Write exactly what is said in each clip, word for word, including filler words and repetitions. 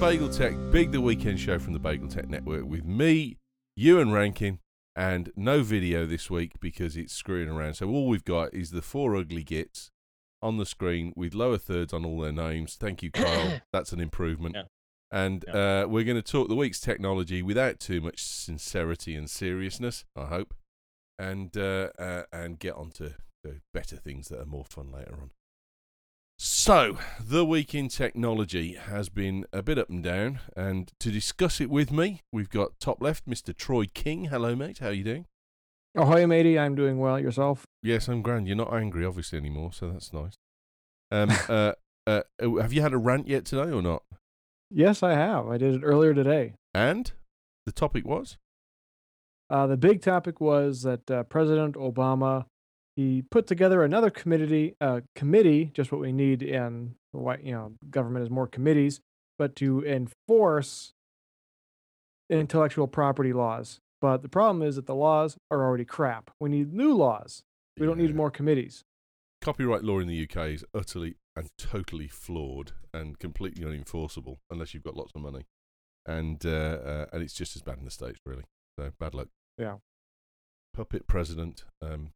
Bagel Tech, Big the Weekend show from the Bagel Tech Network with me, Ewan Rankin, and no video this week because it's screwing around. So all we've got is the four ugly gits on the screen with lower thirds on all their names. Thank you, Kyle. That's an improvement. Yeah. And yeah. Uh, we're going to talk the week's technology without too much sincerity and seriousness, I hope, and uh, uh, and get on to the better things that are more fun later on. So, the week in technology has been a bit up and down, and to discuss it with me, we've got top left, Mister Troy King. Hello, mate. How are you doing? Oh, hi, matey. I'm doing well. Yourself? Yes, I'm grand. You're not angry, obviously, anymore, so that's nice. Um, uh, uh, have you had a rant yet today or not? Yes, I have. I did it earlier today. And the topic was? Uh, the big topic was that uh, President Obama, he put together another committee, uh, committee, just what we need in, you know, government is more committees, but to enforce intellectual property laws. But the problem is that the laws are already crap. We need new laws. We yeah. don't need more committees. Copyright law in the U K is utterly and totally flawed and completely unenforceable unless you've got lots of money. And uh, uh, and it's just as bad in the States, really. So, bad luck. Yeah. Puppet president. Um,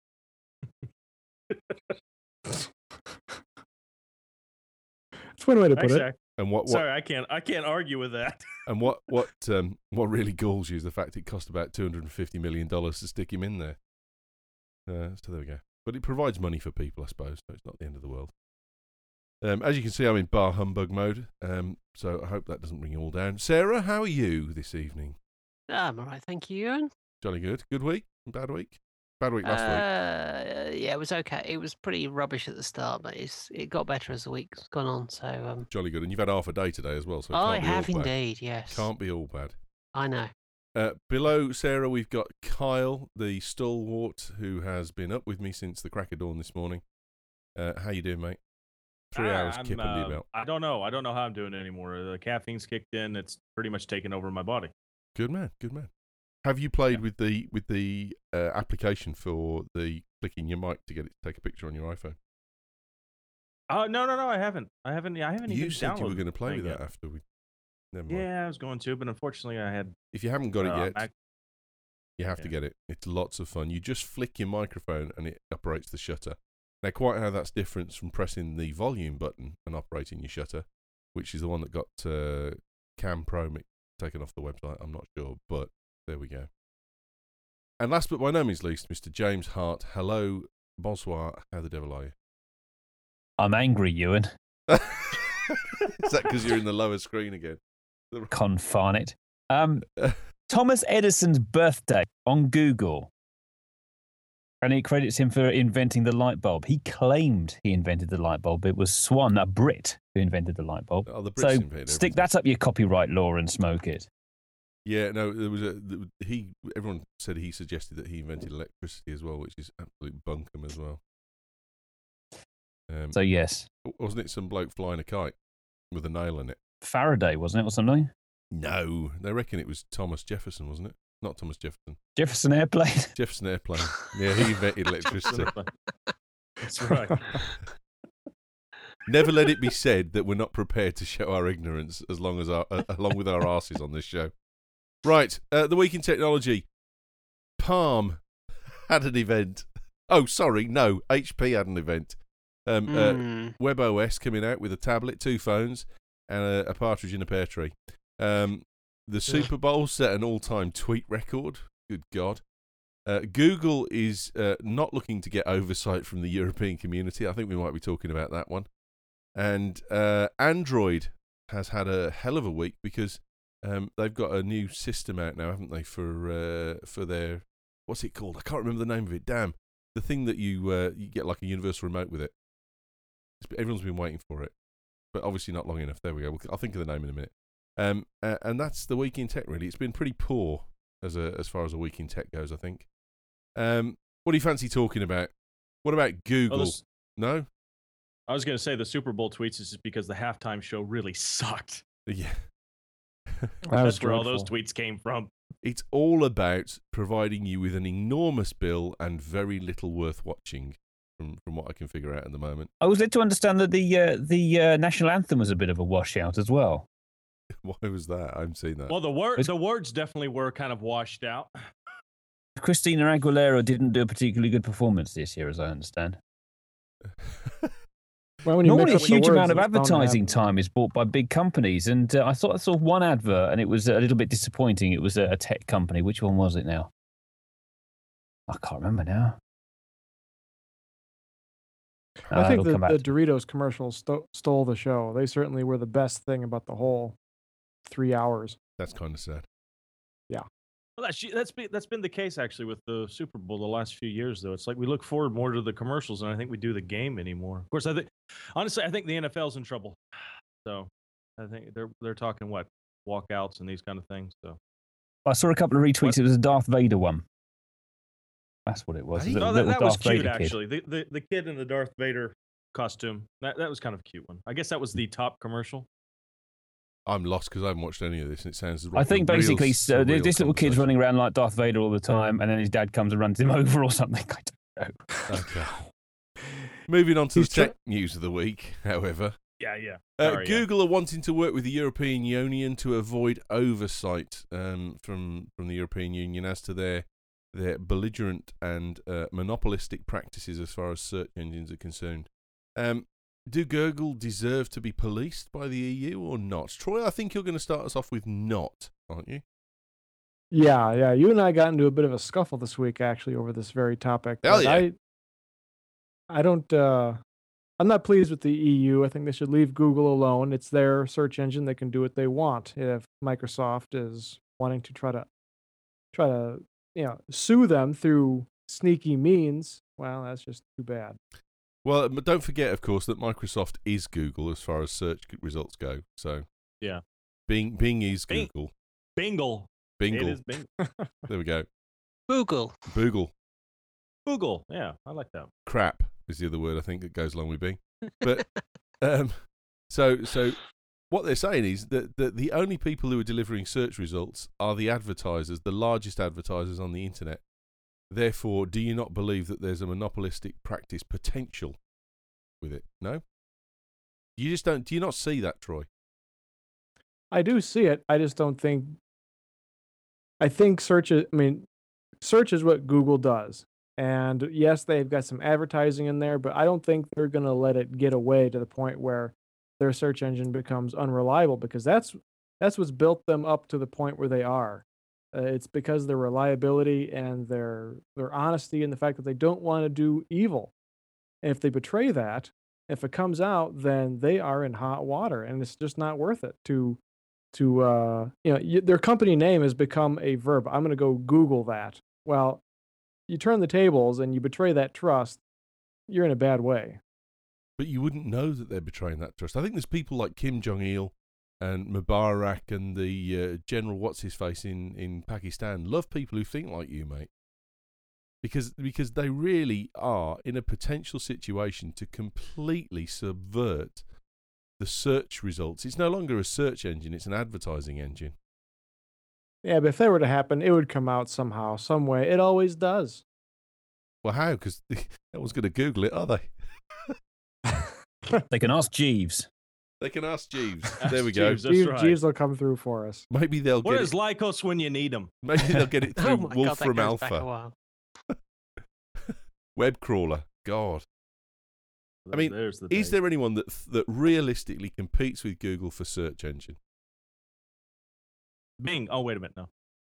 That's one way to put Actually, it. And what, what? Sorry, I can't. I can't argue with that. And what? What? Um, what really galls you is the fact it cost about two hundred and fifty million dollars to stick him in there. Uh, so there we go. But it provides money for people, I suppose. So it's not the end of the world. Um, as you can see, I'm in bar humbug mode. Um, so I hope that doesn't bring you all down. Sarah, how are you this evening? I'm all right, thank you, Ewan. Jolly good. Good week? Bad week? Bad week last uh, week. Yeah, it was okay. It was pretty rubbish at the start, but it's it got better as the week's gone on. So um, jolly good, and you've had half a day today as well. So it I can't be have all bad. indeed. Yes, can't be all bad. I know. Uh, below Sarah, we've got Kyle, the stalwart, who has been up with me since the crack of dawn this morning. Uh, how you doing, mate? Three ah, hours I'm, kip under your uh, belt. I don't know. I don't know how I'm doing anymore. The caffeine's kicked in. It's pretty much taken over my body. Good man. Good man. Have you played yeah. with the with the uh, application for the clicking your mic to get it to take a picture on your iPhone? Oh uh, no no no! I haven't. I haven't. I haven't you even. You said you were going to play with that yet. after we. Never mind. Yeah, I was going to, but unfortunately, I had. If you haven't got uh, it yet, Mac- you have yeah. to get it. It's lots of fun. You just flick your microphone and it operates the shutter. Now, quite how that's different from pressing the volume button and operating your shutter, which is the one that got uh, Cam Pro taken off the website, I'm not sure, but there we go. And last but by no means least, Mister James Hart. Hello, bonsoir. How the devil are you? I'm angry, Ewan. Is that because you're in the lower screen again? Confine it. Um, Thomas Edison's birthday on Google. And he credits him for inventing the light bulb. He claimed he invented the light bulb. It was Swan, a Brit, who invented the light bulb. Oh, the Brits so invented stick everything. that up your copyright law and smoke it. Yeah, no, there was a he. Everyone said he suggested that he invented electricity as well, which is absolute bunkum as well. Um, so yes, wasn't it some bloke flying a kite with a nail in it? Faraday, wasn't it, or something? No, they reckon it was Thomas Jefferson, wasn't it? Not Thomas Jefferson. Jefferson Airplane. Jefferson Airplane. Yeah, he invented electricity. That's right. Never let it be said that we're not prepared to show our ignorance as long as our uh, along with our arses on this show. Right, uh, the week in technology. Palm had an event. Oh, sorry, no, H P had an event. Um, mm. uh, WebOS coming out with a tablet, two phones, and a, a partridge in a pear tree. Um, the Super Bowl set an all-time tweet record. Good God. Uh, Google is uh, not looking to get oversight from the European community. I think we might be talking about that one. And uh, Android has had a hell of a week because um, they've got a new system out now, haven't they, for uh, for their, what's it called? I can't remember the name of it. Damn. The thing that you uh, you get like a universal remote with it. It's, everyone's been waiting for it, but obviously not long enough. There we go. I'll think of the name in a minute. Um, uh, and that's the week in tech, really. It's been pretty poor as a as far as a week in tech goes, I think. Um, what do you fancy talking about? What about Google? Oh, this, no? I was going to say the Super Bowl tweets is just because the halftime show really sucked. Yeah. That's where all those tweets came from. It's all about providing you with an enormous bill and very little worth watching, from, from what I can figure out at the moment. I was led to understand that the uh, the uh, national anthem was a bit of a washout as well. Why was that? I haven't seen that. Well, the word It's- the words definitely were kind of washed out. Christina Aguilera didn't do a particularly good performance this year, as I understand. Well, when you Normally, a mix up the huge words, amount of it's bound to advertising happen. time is bought by big companies, and uh, I thought I saw one advert, and it was a little bit disappointing. It was a, a tech company. Which one was it now? I can't remember now. I Uh, think it'll the, come back the to me. Doritos commercial sto- stole the show. They certainly were the best thing about the whole three hours. That's kind of sad. Well, that's that's been that's been the case actually with the Super Bowl the last few years though. It's like we look forward more to the commercials than I think we do the game anymore. Of course, I think honestly I think the N F L's in trouble. So I think they're they're talking what walkouts and these kind of things. So I saw a couple of retweets. What? It was a Darth Vader one. That's what it was. Hey? The oh, that, little that was Darth cute Vader kid. actually. The, the the kid in the Darth Vader costume that that was kind of a cute one. I guess that was the top commercial. I'm lost because I haven't watched any of this, and it sounds. I think a real basically so surreal this little kid's conversation. running around like Darth Vader all the time, and then his dad comes and runs him over or something. I don't know. Okay. Moving on to He's the tr- tech news of the week, however. Yeah, yeah. Uh, Sorry, yeah. Google are wanting to work with the European Union to avoid oversight um, from from the European Union as to their their belligerent and uh, monopolistic practices as far as search engines are concerned. Um, do Google deserve to be policed by the E U or not? Troy, I think you're going to start us off with not, aren't you? Yeah, yeah. You and I got into a bit of a scuffle this week, actually, over this very topic. Hell but yeah. I, I don't. Uh, I'm not pleased with the E U. I think they should leave Google alone. It's their search engine; they can do what they want. If Microsoft is wanting to try to, try to, you know, sue them through sneaky means, well, that's just too bad. Well, but don't forget, of course, that Microsoft is Google as far as search results go. So Yeah. Bing Bing is Bing. Google. Bingle. It Bingle. is Bing. There we go. Google. Boogle. Google. Yeah, I like that. Crap is the other word I think that goes along with Bing. But um, so so what they're saying is that, that the only people who are delivering search results are the advertisers, the largest advertisers on the internet. Therefore, do you not believe that there's a monopolistic practice potential with it? No? You just don't. Do you not see that, Troy? I do see it. I just don't think. I think search is. I mean, search is what Google does, and yes, they've got some advertising in there, but I don't think they're going to let it get away to the point where their search engine becomes unreliable, because that's that's what's built them up to the point where they are. Uh, it's because of their reliability and their their honesty and the fact that they don't want to do evil. And if they betray that, if it comes out, then they are in hot water, and it's just not worth it to to uh, you know y- their company name has become a verb. I'm going to go Google that. Well, you turn the tables and you betray that trust, you're in a bad way. But you wouldn't know that they're betraying that trust. I think there's people like Kim Jong Il and Mubarak and the uh, General What's His Face in, in Pakistan love people who think like you, mate. Because because they really are in a potential situation to completely subvert the search results. It's no longer a search engine; it's an advertising engine. Yeah, but if that were to happen, it would come out somehow, some way. It always does. Well, how? Because no one's going to Google it, are they? They can ask Jeeves. They can ask Jeeves. Ask There we go. Jeeves, that's Jeeves, right. Jeeves will come through for us. Maybe they'll What get is it. Lycos when you need them? Maybe they'll get it through Oh my god, that Wolfram goes back a Alpha, while. web crawler. God. I mean, There's the Is day. there anyone that that realistically competes with Google for search engine? Bing? Oh, wait a minute, no.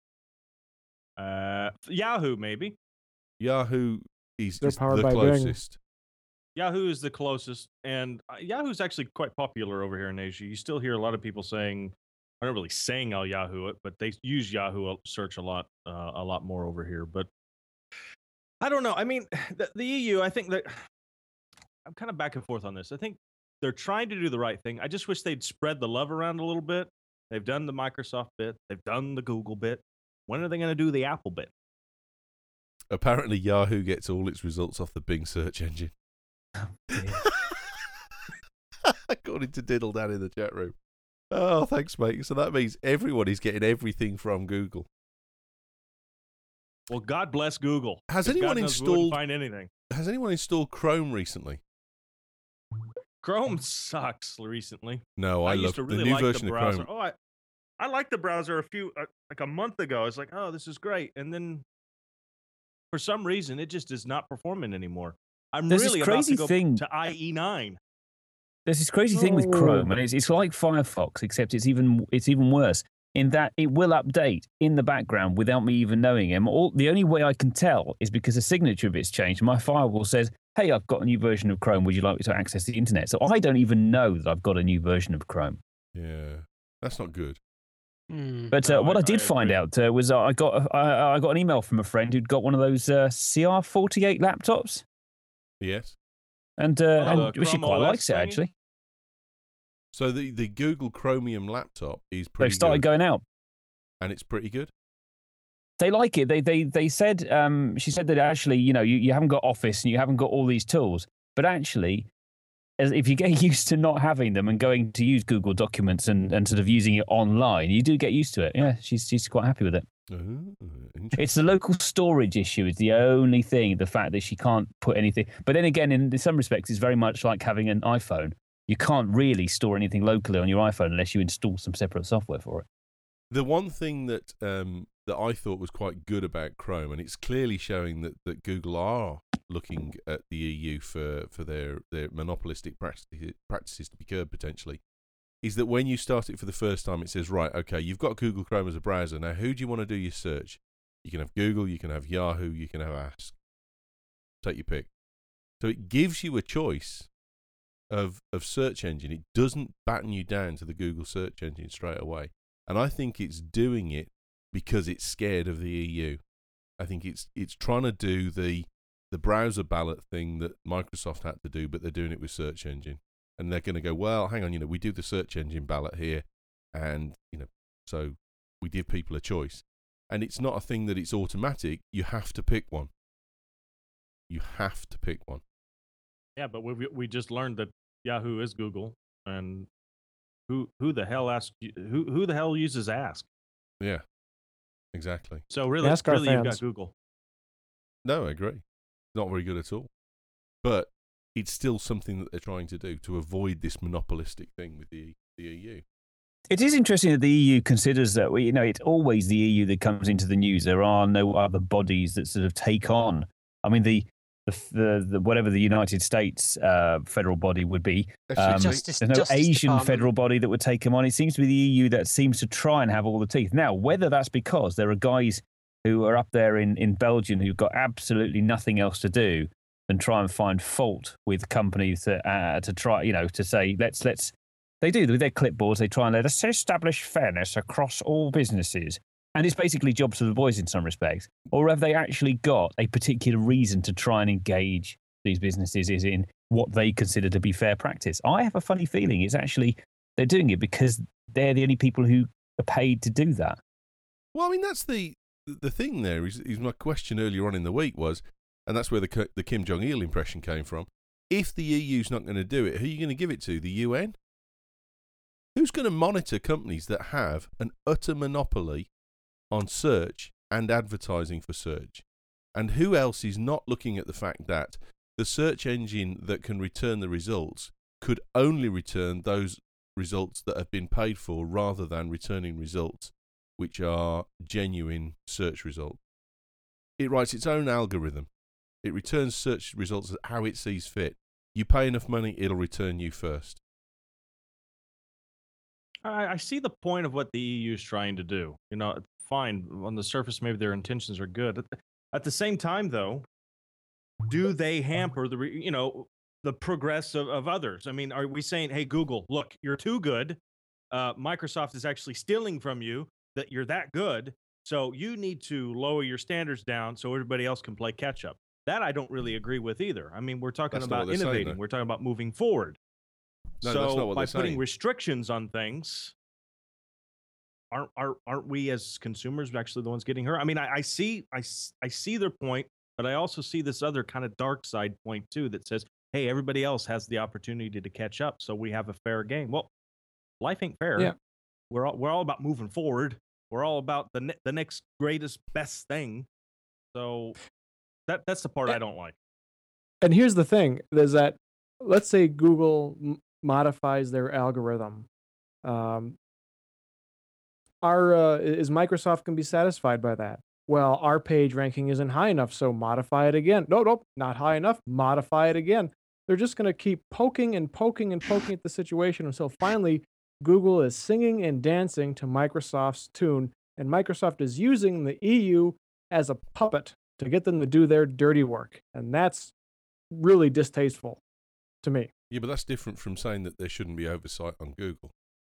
Uh, Yahoo maybe. Yahoo is, They're is powered the by Bing. closest. Yahoo is the closest, and uh, Yahoo's actually quite popular over here in Asia. You still hear a lot of people saying, I don't really saying I'll Yahoo it, but they use Yahoo search a lot, uh, a lot more over here. But I don't know. I mean, the, the E U, I think that I'm kind of back and forth on this. I think they're trying to do the right thing. I just wish they'd spread the love around a little bit. They've done the Microsoft bit. They've done the Google bit. When are they going to do the Apple bit? Apparently, Yahoo gets all its results off the Bing search engine. According to Diddle Dan in the chat room. Oh, thanks, mate. So that means everyone is getting everything from Google. Well, God bless Google. Has 'cause anyone God knows we wouldn't installed- find anything? Has anyone installed Chrome recently? Chrome sucks recently. No, I, I love used to really the new like version the of browser. Chrome. Oh, I, I liked the browser a few uh, like a month ago. It's like, oh, this is great, and then for some reason, it just is not performing anymore. I'm There's really this about crazy to go thing. to I E nine. There's this crazy thing with No. Chrome, and it's, it's like Firefox, except it's even it's even worse in that it will update in the background without me even knowing it. And all, the only way I can tell is because the signature of it's changed. My firewall says, "Hey, I've got a new version of Chrome. Would you like me to access the internet?" So I don't even know that I've got a new version of Chrome. Yeah, that's not good. Hmm. But uh, No, what I- I, did I find agree. out uh, was uh, I got uh, I, I got an email from a friend who'd got one of those uh, C R forty-eight laptops, Yes. and uh, Oh, and the well, she Chrome quite O S likes it thingy? actually. So the, the Google Chromium laptop is pretty They've started good, going out. and it's pretty good. They like it. They they they said um, she said that actually, you know, you, you haven't got Office and you haven't got all these tools, but actually, as if you get used to not having them and going to use Google Documents and, and sort of using it online, you do get used to it. Yeah, she's she's quite happy with it. Oh, It's the local storage issue is the only thing. The fact that she can't put anything. But then again, in some respects, it's very much like having an iPhone. You can't really store anything locally on your iPhone unless you install some separate software for it. The one thing that um, that I thought was quite good about Chrome, and it's clearly showing that, that Google are looking at the E U for, for their, their monopolistic practices, practices to be curbed potentially, is that when you start it for the first time, it says, right, okay, you've got Google Chrome as a browser. Now, who do you want to do your search? You can have Google, you can have Yahoo, you can have Ask. Take your pick. So it gives you a choice of of search engine. It doesn't batten you down to the Google search engine straight away. And I think it's doing it because it's scared of the E U. I think it's it's trying to do the the browser ballot thing that Microsoft had to do, but they're doing it with search engine. And they're going to go, well, hang on, you know, we do the search engine ballot here, and you know, so we give people a choice. And it's not a thing that it's automatic. You have to pick one. You have to pick one. Yeah, but we we just learned that Yahoo is Google, and who who the hell asks you- who who the hell uses Ask? Yeah, exactly. So really, Ask our really, you've fans. got Google. No, I agree. Not very good at all. But it's still something that they're trying to do to avoid this monopolistic thing with the the E U. It is interesting that the E U considers that, you know, it's always the E U that comes into the news. There are no other bodies that sort of take on. I mean, the the, the, the whatever the United States uh, federal body would be, um, Justice- there's no Justice Asian Department. federal body that would take them on. It seems to be the E U that seems to try and have all the teeth. Now, whether that's because there are guys who are up there in, in Belgium who've got absolutely nothing else to do than try and find fault with companies to, uh, to try, you know, to say, let's, let's, they do with their clipboards, they try and let us establish fairness across all businesses. And it's basically jobs for the boys in some respects. Or have they actually got a particular reason to try and engage these businesses is in what they consider to be fair practice? I have a funny feeling it's actually, they're doing it because they're the only people who are paid to do that. Well, I mean, that's the the thing there is, is my question earlier on in the week was, and that's where the, the Kim Jong-il impression came from, if the E U's not going to do it, who are you going to give it to? The U N? Who's going to monitor companies that have an utter monopoly on search and advertising for search? And who else is not looking at the fact that the search engine that can return the results could only return those results that have been paid for rather than returning results which are genuine search results? It writes its own algorithm. It returns search results how it sees fit. You pay enough money, it'll return you first. I, I see the point of what the E U is trying to do. You know, fine, on the surface, maybe their intentions are good. At the, at the same time, though, do they hamper the, re- you know, the progress of, of others? I mean, are we saying, hey, Google, look, you're too good. Uh, Microsoft is actually stealing from you that you're that good. So you need to lower your standards down so everybody else can play catch up. That I don't really agree with either. I mean, we're talking That's not about what they're saying, innovating. though. We're talking about moving forward. No, so that's not what by they're putting saying. restrictions on things, aren't, aren't aren't we as consumers actually the ones getting hurt? I mean, I, I see I, s- I see their point, but I also see this other kind of dark side point too that says, hey, everybody else has the opportunity to catch up, so we have a fair game. Well, life ain't fair. Yeah. We're all we're all about moving forward. We're all about the ne- the next greatest best thing. So that that's the part Yeah. I don't like. And here's the thing: is that let's say Google m- modifies their algorithm. Um, our uh, is Microsoft going to be satisfied by that? Well, our page ranking isn't high enough, so modify it again. No, nope, not high enough. Modify it again. They're just going to keep poking and poking and poking at the situation until finally Google is singing and dancing to Microsoft's tune, and Microsoft is using the E U as a puppet to get them to do their dirty work. And that's really distasteful to me. Yeah, but that's different from saying that there shouldn't be oversight on Google.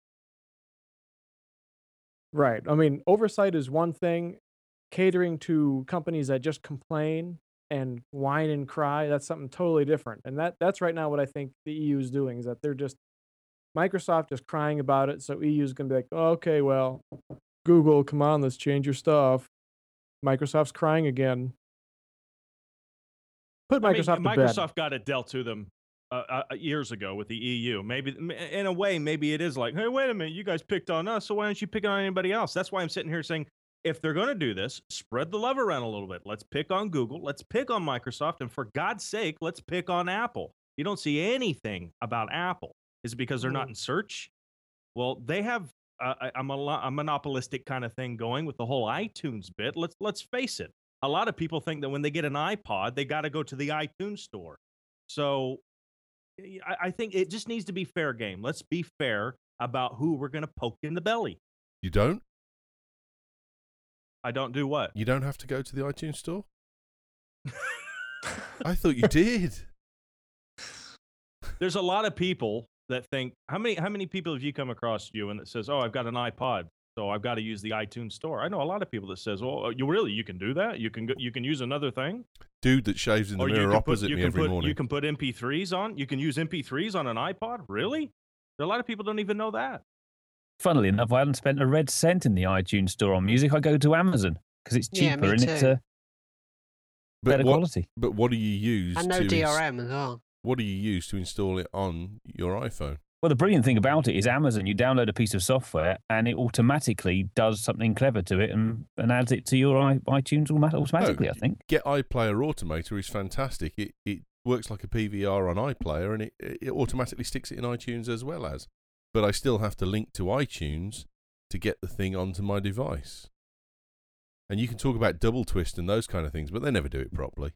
Right. I mean, oversight is one thing. Catering to companies that just complain and whine and cry, that's something totally different. And that that's right now what I think the E U is doing, is that they're just, Microsoft is crying about it, so E U is going to be like, oh, okay, well, Google, come on, let's change your stuff. Microsoft's crying again. Put I mean, Microsoft to bed. Microsoft got it dealt to them uh, uh, years ago with the E U. Maybe, in a way, maybe it is like, hey, wait a minute, you guys picked on us, so why don't you pick on anybody else? That's why I'm sitting here saying, if they're going to do this, spread the love around a little bit. Let's pick on Google. Let's pick on Microsoft. And for God's sake, let's pick on Apple. You don't see anything about Apple. Is it because they're not in search? Well, they have uh, a, a, mono- a monopolistic kind of thing going with the whole iTunes bit. Let's let's face it. A lot of people think that when they get an iPod, they got to go to the iTunes store. So I, I think it just needs to be fair game. Let's be fair about who we're going to poke in the belly. You don't? I don't do what? You don't have to go to the iTunes store? I thought you did. There's a lot of people that think, how many how many people have you come across, you, and that says, oh, I've got an iPod, so I've got to use the iTunes store. I know a lot of people that says, well, you really, you can do that? You can go, you can use another thing? Dude that shaves in the Or you mirror can opposite put, you me can every put, morning. You can put M P threes on? You can use M P threes on an iPod? Really? A lot of people don't even know that. Funnily enough, I haven't spent a red cent in the iTunes store on music. I go to Amazon because it's Yeah, cheaper me and it's too. uh, But better what, quality. But what do you use And no to D ins- R M as well. what do you use to install it on your iPhone? Well, the brilliant thing about it is Amazon, you download a piece of software and it automatically does something clever to it and, and adds it to your i- iTunes automa- automatically, No, I think. Get iPlayer Automator is fantastic. It it works like a P V R on iPlayer, and it, it automatically sticks it in iTunes as well as. But I still have to link to iTunes to get the thing onto my device. And you can talk about double twist and those kind of things, but they never do it properly.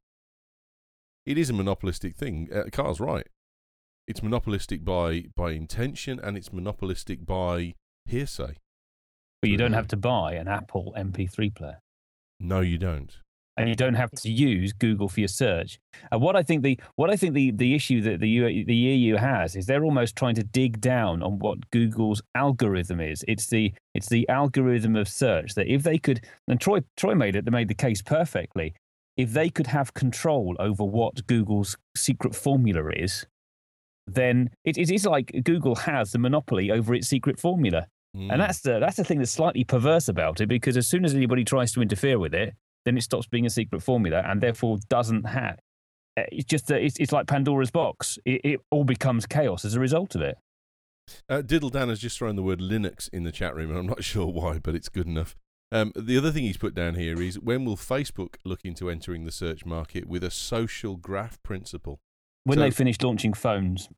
It is a monopolistic thing. Uh, Carl's right. It's monopolistic by, by intention, and it's monopolistic by hearsay. But you don't Mhm. have to buy an Apple M P three player. No, you don't. And you don't have to use Google for your search. And what I think the what I think the, the issue that the U, the E U has is they're almost trying to dig down on what Google's algorithm is. It's the it's the algorithm of search that if they could, and Troy Troy made it, they made the case perfectly. If they could have control over what Google's secret formula is, then it, it is like Google has the monopoly over its secret formula. Mm. And that's the that's the thing that's slightly perverse about it, because as soon as anybody tries to interfere with it, then it stops being a secret formula and therefore doesn't have. It's just that it's, it's like Pandora's box. It, it all becomes chaos as a result of it. Uh, Diddle Dan has just thrown the word Linux in the chat room, and I'm not sure why, but it's good enough. Um, the other thing he's put down here is, when will Facebook look into entering the search market with a social graph principle? When So- they finish launching phones,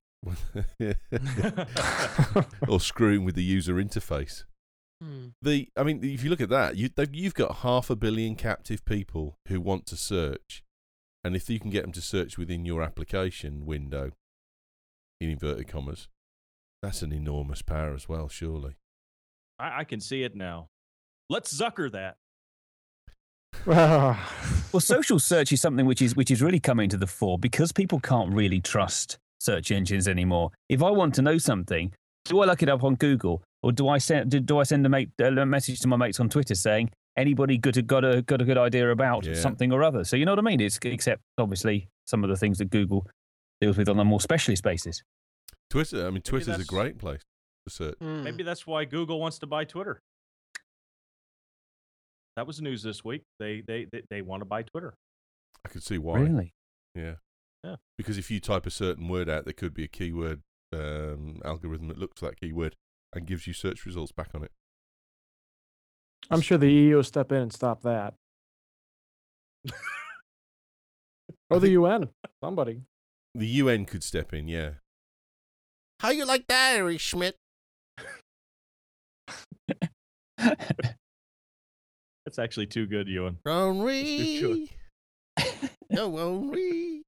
Or screwing with the user interface. Hmm. The, I mean, if you look at that, you, they've- you've got half a billion captive people who want to search, and if you can get them to search within your application window, in inverted commas, that's an enormous power as well, surely. I, I can see it now. Let's Zucker that. well, social search is something which is which is really coming to the fore because people can't really trust search engines anymore. If I want to know something, do I look it up on Google, or do I send do, do I send a, mate, a message to my mates on Twitter saying anybody got a got a got a good idea about Yeah. something or other? So you know what I mean? It's except obviously some of the things that Google deals with on a more specialist basis. Twitter, I mean, Twitter's a that's- great place to search. Hmm. Maybe that's why Google wants to buy Twitter. That was news this week. They they they, they want to buy Twitter. I could see why. Really? Yeah. Yeah. Because if you type a certain word out, there could be a keyword um, algorithm that looks at that keyword and gives you search results back on it. I'm sure the E U will step in and stop that. Or the U N. Somebody. The U N could step in, yeah. How you like that, Harry Schmidt? That's actually too good, Ewan. Henri. No, Henri.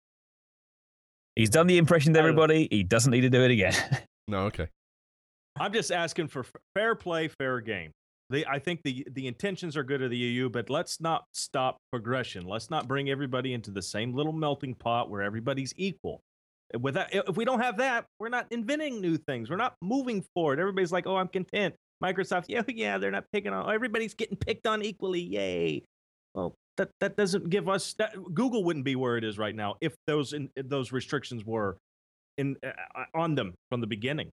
He's done the impression to I don't- everybody. He doesn't need to do it again. No, okay. I'm just asking for f- fair play, fair game. They, I think the the intentions are good of the E U, but let's not stop progression. Let's not bring everybody into the same little melting pot where everybody's equal. Without, if we don't have that, we're not inventing new things. We're not moving forward. Everybody's like, "Oh, I'm content." Microsoft, yeah, yeah, they're not picking on. Everybody's getting picked on equally. Yay! Well, that that doesn't give us that. Google wouldn't be where it is right now if those in, those restrictions were in uh, on them from the beginning.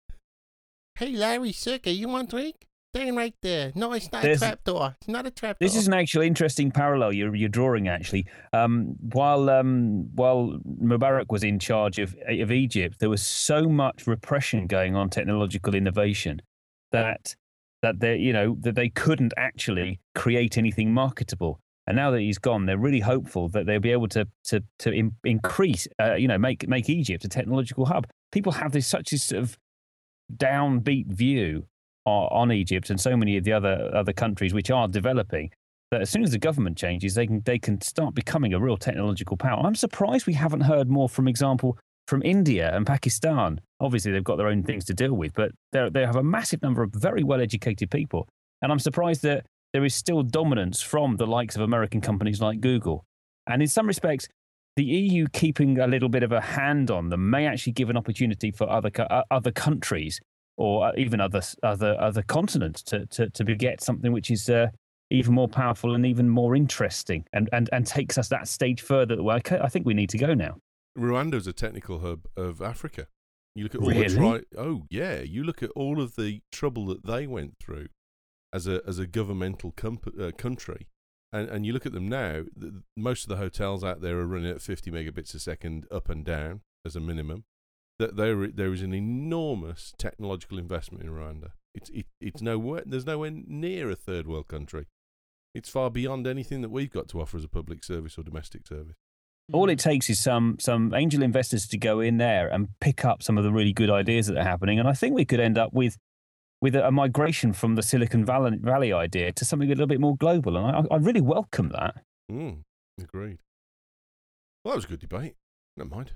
Hey, Larry Circa, you want a drink? Stand right there. No, it's not There's- a trapdoor. It's not a trapdoor. This is an actual interesting parallel you're, you're drawing. Actually, um, while um, while Mubarak was in charge of of Egypt, there was so much repression going on, technological innovation, that that they you know that they couldn't actually create anything marketable. And now that he's gone, they're really hopeful that they'll be able to to to in, increase, uh, you know, make make Egypt a technological hub. People have this such a sort of downbeat view on Egypt and so many of the other other countries which are developing, that as soon as the government changes, they can they can start becoming a real technological power. I'm surprised we haven't heard more, from example, from India and Pakistan. Obviously, they've got their own things to deal with, but they they have a massive number of very well-educated people. And I'm surprised that there is still dominance from the likes of American companies like Google. And in some respects, the E U keeping a little bit of a hand on them may actually give an opportunity for other co- uh, other countries or even other other other continents to to to get something which is uh, even more powerful and even more interesting, and, and and takes us that stage further. Well, I think we need to go now. Rwanda's a technical hub of Africa. You look at all Really? the tri- oh yeah, you look at all of the trouble that they went through as a as a governmental comp- uh, country, and and you look at them now. The, most of the hotels out there are running at fifty megabits a second up and down as a minimum. That there there is an enormous technological investment in Rwanda. It's it, it's nowhere there's nowhere near a third world country. It's far beyond anything that we've got to offer as a public service or domestic service. All it takes is some some angel investors to go in there and pick up some of the really good ideas that are happening, and I think we could end up with with a, a migration from the Silicon Valley, Valley idea to something a little bit more global, and I, I really welcome that. Mm, agreed. Well, that was a good debate. Never mind.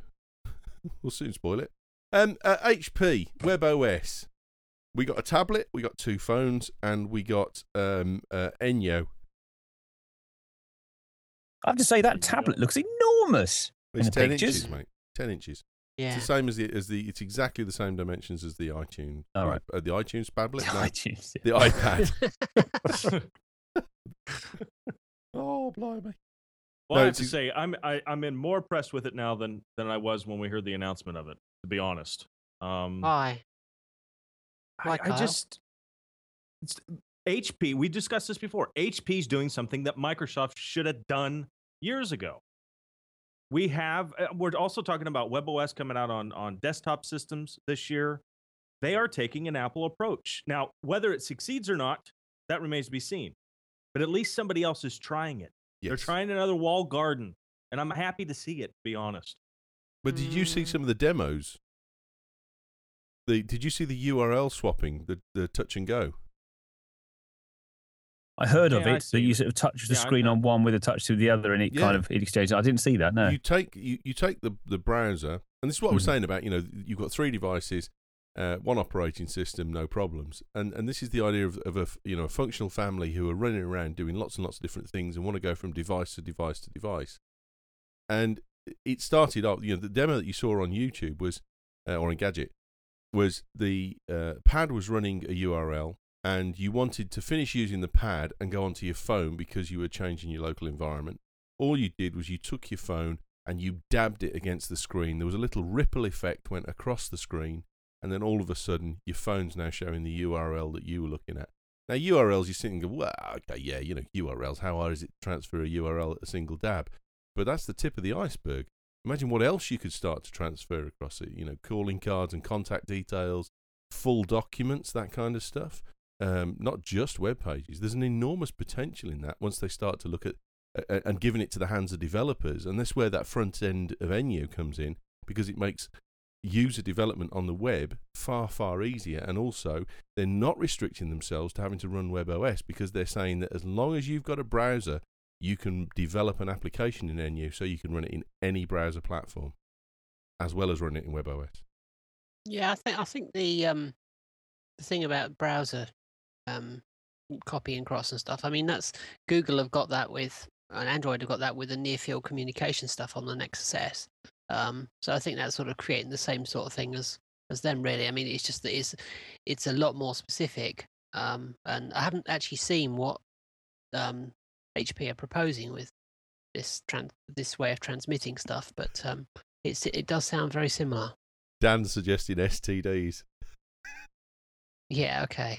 We'll soon spoil it. Um, uh, H P WebOS. We got a tablet, we got two phones, and we got um, uh, Enyo. I have to say that tablet looks enormous. It's In the ten pictures? inches, mate. Ten inches. Yeah. It's the same as the as the. It's exactly the same dimensions as the iTunes. All right. Uh, the iTunes tablet. No, iTunes. the iPad. Oh, blimey. Well, No, I have to it's- say, I'm I, I'm in more pressed with it now than than I was when we heard the announcement of it. To be honest, um, Why? Why, I, I Kyle? just it's, H P. We discussed this before. H P's doing something that Microsoft should have done years ago. We have. uh, We're also talking about WebOS coming out on on desktop systems this year. They are taking an Apple approach now. Whether it succeeds or not, that remains to be seen. But at least somebody else is trying it. They're Yes. trying another wall garden, and I'm happy to see it. To be honest. But did you see Mm. some of the demos? The did you see the U R L swapping, the the touch and go? I heard of Yeah, I it, that see you it. sort of touch the Yeah, I screen know. on one with a touch to the other, and it Yeah. kind of it exchanges. I didn't see that. No. You take you, you take the, the browser, and this is what I was Mhm. saying about, you know, you've got three devices, uh, one operating system, no problems, and and this is the idea of of a f- you know a functional family who are running around doing lots and lots of different things and want to go from device to device to device, and it started off, you know, the demo that you saw on YouTube was uh, or on Gadget was the uh, pad was running a U R L. And you wanted to finish using the pad and go onto your phone because you were changing your local environment. All you did was you took your phone and you dabbed it against the screen. There was a little ripple effect went across the screen, and then all of a sudden your phone's now showing the U R L that you were looking at. Now U R Ls, you sit and go, well, okay, yeah, you know, U R Ls, how hard is it to transfer a U R L at a single dab? But that's the tip of the iceberg. Imagine what else you could start to transfer across it, you know, calling cards and contact details, full documents, that kind of stuff. Um, not just web pages. There's an enormous potential in that once they start to look at uh, and giving it to the hands of developers. And that's where that front end of Enyo comes in, because it makes user development on the web far, far easier. And also, they're not restricting themselves to having to run WebOS because they're saying that as long as you've got a browser, you can develop an application in N U so you can run it in any browser platform, as well as run it in WebOS. Yeah, I think I think the um the thing about browser um copy and cross and stuff. I mean, that's Google have got that with, and Android have got that with the near field communication stuff on the Nexus S. Um, so I think that's sort of creating the same sort of thing as as them. Really, I mean, it's just that it's it's a lot more specific. Um, and I haven't actually seen what um H P are proposing with this trans this way of transmitting stuff, but um, it's it does sound very similar. Dan suggested S T Ds. Yeah. Okay.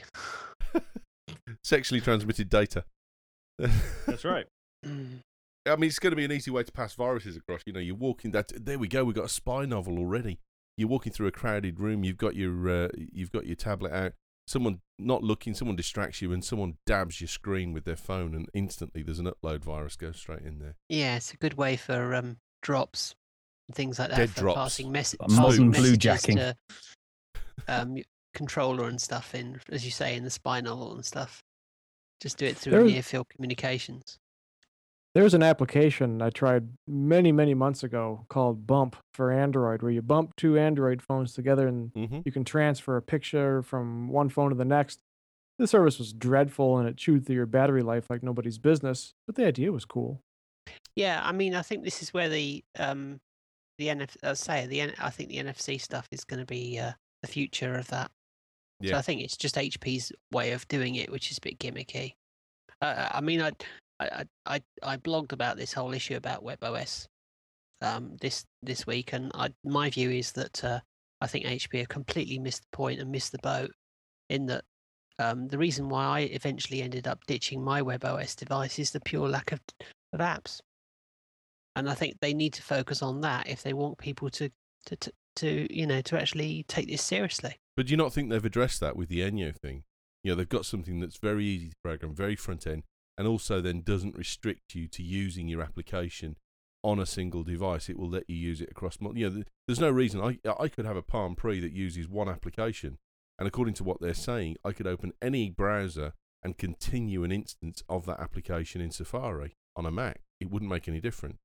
Sexually transmitted data. That's right. I mean, it's going to be an easy way to pass viruses across. You know, you're walking that. There we go. We've got a spy novel already. You're walking through a crowded room. You've got your uh, you've got your tablet out. Someone not looking. Someone distracts you, and someone dabs your screen with their phone, and instantly there's an upload virus goes straight in there. Yeah, it's a good way for um, drops and things like that. Dead for drops. Passing, mes- Like passing modern blue messages jacking. to um, controller and stuff in, as you say, in the spy novel and stuff. Just do it through There- near field communications. There's an application I tried many, many months ago called Bump for Android, where you bump two Android phones together and Mm-hmm. you can transfer a picture from one phone to the next. The service was dreadful and it chewed through your battery life like nobody's business, but the idea was cool. Yeah, I mean, I think this is where the um, the N F uh, say the N- I think the N F C stuff is going to be uh, the future of that. So Yeah. I think it's just H P's way of doing it, which is a bit gimmicky. Uh, I mean, I, I I I blogged about this whole issue about WebOS um, this this week, and I, my view is that uh, I think H P have completely missed the point and missed the boat. In that, um, the reason why I eventually ended up ditching my WebOS device is the pure lack of of apps, and I think they need to focus on that if they want people to to to, to you know to actually take this seriously. But do you not think they've addressed that with the Enyo thing? You know, they've got something that's very easy to program, very front end, and also then doesn't restrict you to using your application on a single device. It will let you use it across. mul- You know, th- there's no reason I I could have a Palm Pre that uses one application, and according to what they're saying, I could open any browser and continue an instance of that application in Safari on a Mac. It wouldn't make any difference.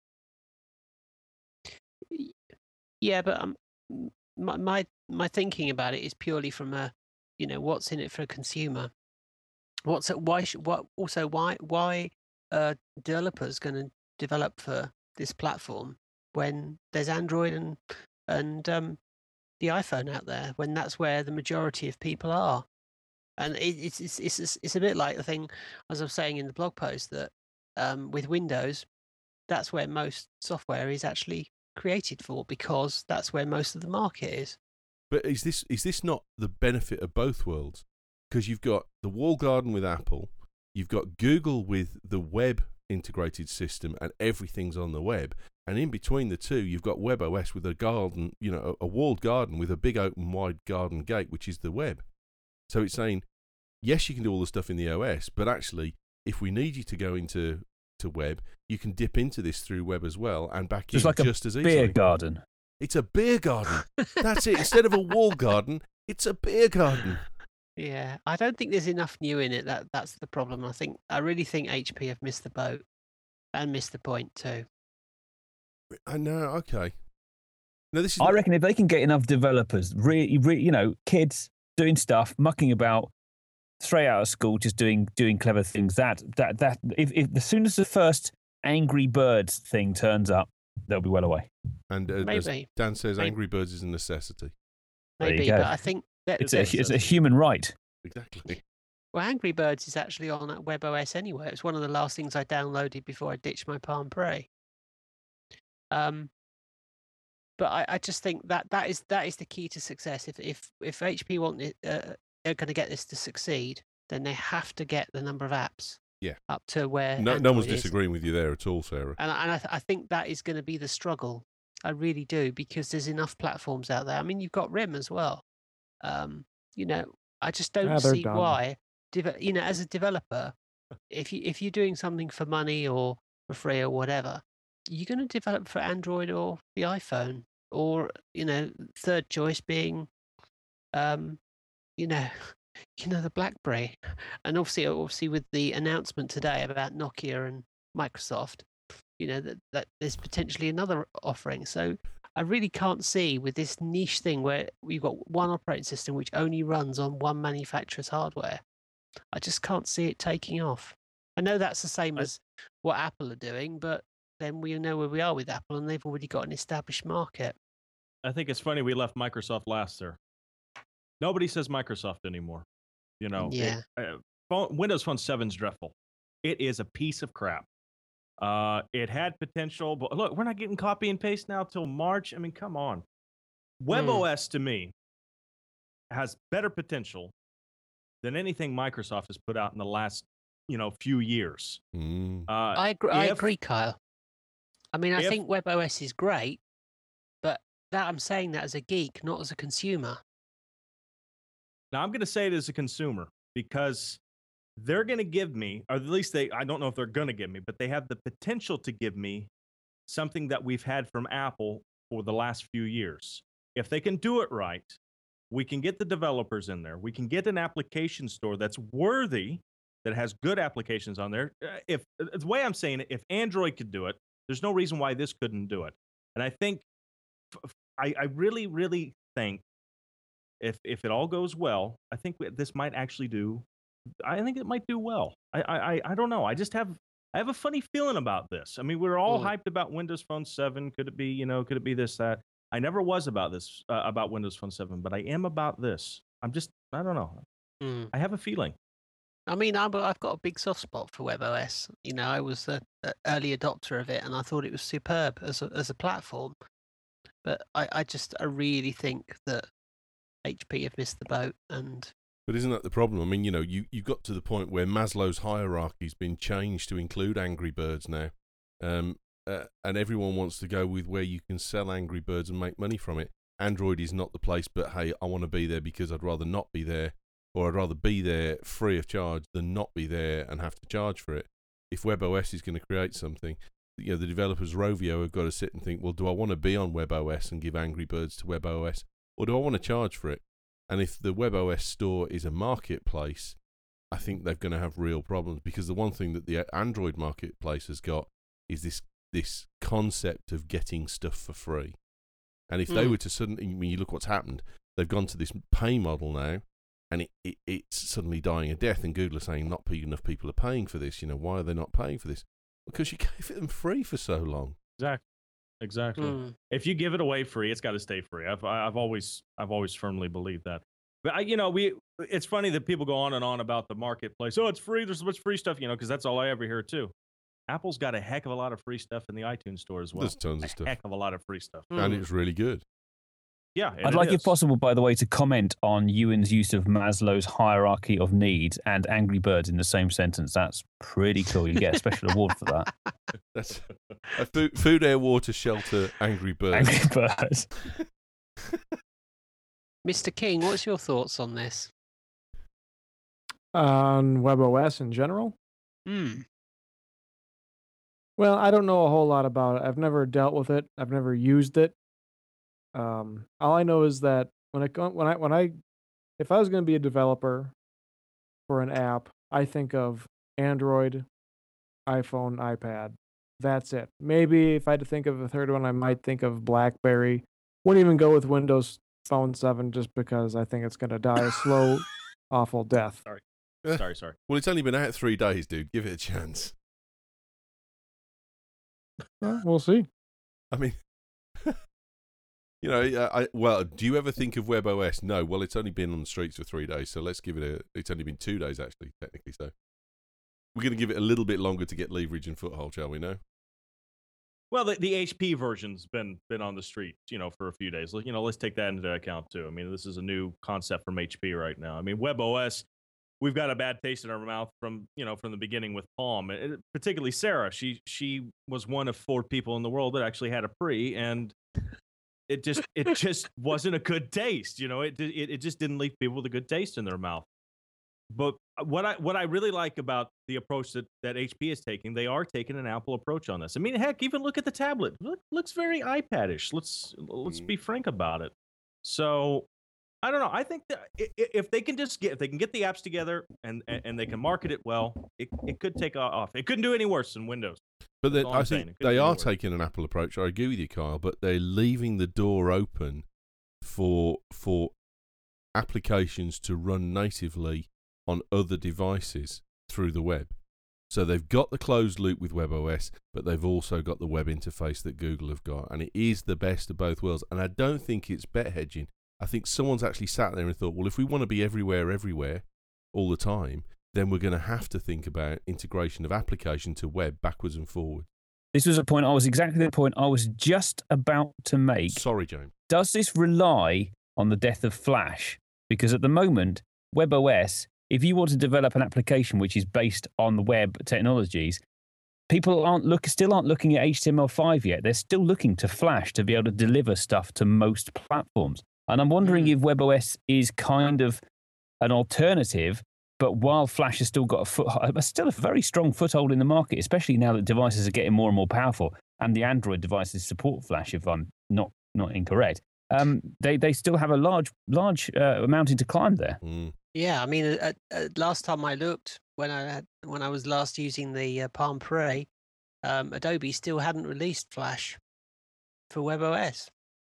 Yeah, but um, m- my my my thinking about it is purely from a, you know, what's in it for a consumer. What's it, why should what also why why uh developers going to develop for this platform when there's Android and and um the iPhone out there, when that's where the majority of people are. And it, it's, it's it's it's it's a bit like the thing, as I was saying in the blog post, that um, with Windows, that's where most software is actually created for, because that's where most of the market is. But is this is this not the benefit of both worlds? Because you've got the walled garden with Apple, you've got Google with the web integrated system, and everything's on the web. And in between the two, you've got WebOS with a garden, you know, a, a walled garden with a big open wide garden gate, which is the web. So it's saying, yes, you can do all the stuff in the O S, but actually, if we need you to go into to web, you can dip into this through web as well and back Just in like a just as easily. beer garden. It's a beer garden. That's it. Instead of a wall garden, it's a beer garden. Yeah, I don't think there's enough new in it. That that's the problem. I think I really think H P have missed the boat and missed the point too. I know. Okay. No, this is. I reckon if they can get enough developers, really, re, you know, kids doing stuff, mucking about, straight out of school, just doing doing clever things. That that that if, if as soon as the first Angry Birds thing turns up, they'll be well away. And uh, as Maybe, Dan says, Maybe. Angry Birds is a necessity. There you maybe, go. but I think that, It's a that- it's a human right. Exactly. well, Angry Birds is actually on WebOS anyway. It's one of the last things I downloaded before I ditched my Palm Pre. Um, but I, I just think that that is that is the key to success. If if if H P want it, uh, they're going to get this to succeed, then they have to get the number of apps Yeah. up to where No, no one's Android is. disagreeing with you there at all, Sarah. And, I- and I, th- I think that is going to be the struggle. I really do, because there's enough platforms out there. I mean, you've got R I M as well. Um, you know, I just don't Ah, they're see done. why. Deve- you know, as a developer, if you if you're doing something for money or for free or whatever, you're going to develop for Android or the iPhone. or you know, third choice being, um, you know, you know, the BlackBerry, and obviously, obviously, with the announcement today about Nokia and Microsoft, you know, that, that there's potentially another offering. So I really can't see with this niche thing where you've got one operating system which only runs on one manufacturer's hardware. I just can't see it taking off. I know that's the same I- as what Apple are doing, but then we know where we are with Apple, and they've already got an established market. I think it's funny we left Microsoft last there. Nobody says Microsoft anymore. You know, it- Yeah. uh, phone, Windows Phone seven is dreadful. It is a piece of crap. Uh, it had potential, but look, we're not getting copy and paste now till March. I mean, come on. WebOS to me has better potential than anything Microsoft has put out in the last, you know, few years. Mm. Uh, I agree, I if- agree, Kyle. I mean, I if- think WebOS is great, but that I'm saying that as a geek, not as a consumer. Now, I'm going to say it as a consumer because they're going to give me, or at least they, I don't know if they're going to give me, but they have the potential to give me something that we've had from Apple for the last few years. If they can do it right, we can get the developers in there. We can get an application store that's worthy, that has good applications on there. Uh, If the way I'm saying it, if Android could do it, there's no reason why this couldn't do it. And I think, f- f- I, I really, really think if if it all goes well, I think we- this might actually do. I think it might do well. I I I- I don't know. I just have I have a funny feeling about this. I mean, we're all Mm. hyped about Windows Phone seven. Could it be, you know, could it be this, that? I never was about this, uh, about Windows Phone seven, but I am about this. I'm just, I don't know. Mm. I have a feeling. I mean, I'm, I've got a big soft spot for WebOS. You know, I was an early adopter of it, and I thought it was superb as a, as a platform. But I, I just, I really think that H P have missed the boat. And But isn't that the problem? I mean, you know, you, you got to the point where Maslow's hierarchy's been changed to include Angry Birds now. Um, uh, and everyone wants to go with where you can sell Angry Birds and make money from it. Android is not the place, but hey, I want to be there because I'd rather not be there, or I'd rather be there free of charge than not be there and have to charge for it. If WebOS is going to create something, you know, the developers Rovio have got to sit and think, well, do I want to be on WebOS and give Angry Birds to WebOS, or do I want to charge for it? And if the WebOS store is a marketplace, I think they're going to have real problems, because the one thing that the Android marketplace has got is this this concept of getting stuff for free. And if they Mm. were to suddenly, when you look what's happened, they've gone to this pay model now, and it, it it's suddenly dying a death. And Google are saying not enough people are paying for this. You know, why are they not paying for this? Because you gave it them free for so long. Exactly. Exactly. mm, If you give it away free, it's got to stay free. I've I've always I've always firmly believed that. But I, you know, we it's funny that people go on and on about the marketplace. Oh, it's free. There's so much free stuff, you know, because that's all I ever hear too. Apple's got a heck of a lot of free stuff in the iTunes store as well. There's tons a of stuff, heck of a lot of free stuff. and mm. it's really good. Yeah, and I'd it like, is. if possible, by the way, to comment on Ewan's use of Maslow's hierarchy of needs and Angry Birds in the same sentence. That's pretty cool. You get a special award for that. That's a food, food, air, water, shelter, Angry Birds. Angry Birds. Mister King, what's your thoughts on this? On WebOS in general? Hmm. Well, I don't know a whole lot about it. I've never dealt with it. I've never used it. Um, all I know is that when I go- when I when I if I was going to be a developer for an app, I think of Android, iPhone, iPad. That's it. Maybe if I had to think of a third one, I might think of BlackBerry. Wouldn't even go with Windows Phone seven just because I think it's going to die a slow, awful death. Sorry, sorry. Well, it's only been out three days, dude. Give it a chance. Well, we'll see. I mean, you know, I, I well, do you ever think of WebOS? No. Well, it's only been on the streets for three days, so let's give it a. It's only been two days actually, technically. So we're going to give it a little bit longer to get leverage and foothold, shall we? No. Well, the, the H P version's been been on the street, you know, for a few days. You know, let's take that into account too. I mean, this is a new concept from H P right now. I mean, WebOS, we've got a bad taste in our mouth from, you know, from the beginning with Palm. It, particularly Sarah. She she was one of four people in the world that actually had a pre, and it just it just wasn't a good taste. You know, it it it just didn't leave people with a good taste in their mouth. but what I what I really like about the approach that, that H P is taking, they are taking an Apple approach on this. I mean, heck, even look at the tablet. Look, looks very iPad-ish. Let's let's Mm. be frank about it. So I don't know. I think that i- i- if they can just get if they can get the apps together and and, and they can market it well, it, it could take off. It couldn't do any worse than Windows. But then all I I'm saying. think It couldn't they be are worse. taking an Apple approach. I agree with you, Kyle, but they're leaving the door open for for applications to run natively on other devices through the web. So they've got the closed loop with WebOS, but they've also got the web interface that Google have got, and it is the best of both worlds. And I don't think it's bet hedging. I think someone's actually sat there and thought, well, if we want to be everywhere, everywhere, all the time, then we're going to have to think about integration of application to web backwards and forward. This was a point, I was exactly the point I was just about to make. Sorry, James. Does this rely on the death of Flash? Because at the moment, WebOS, if you want to develop an application which is based on the web technologies, people aren't look still aren't looking at H T M L five yet. They're still looking to Flash to be able to deliver stuff to most platforms. And I'm wondering Mm. if WebOS is kind of an alternative, but while Flash has still got a foot, still a very strong foothold in the market, especially now that devices are getting more and more powerful, and the Android devices support Flash, if I'm not not incorrect. Um, they they still have a large large uh, mountain to climb there. Mm. Yeah, I mean, at, at last time I looked, when I had, when I was last using the uh, Palm Pre, um, Adobe still hadn't released Flash for WebOS.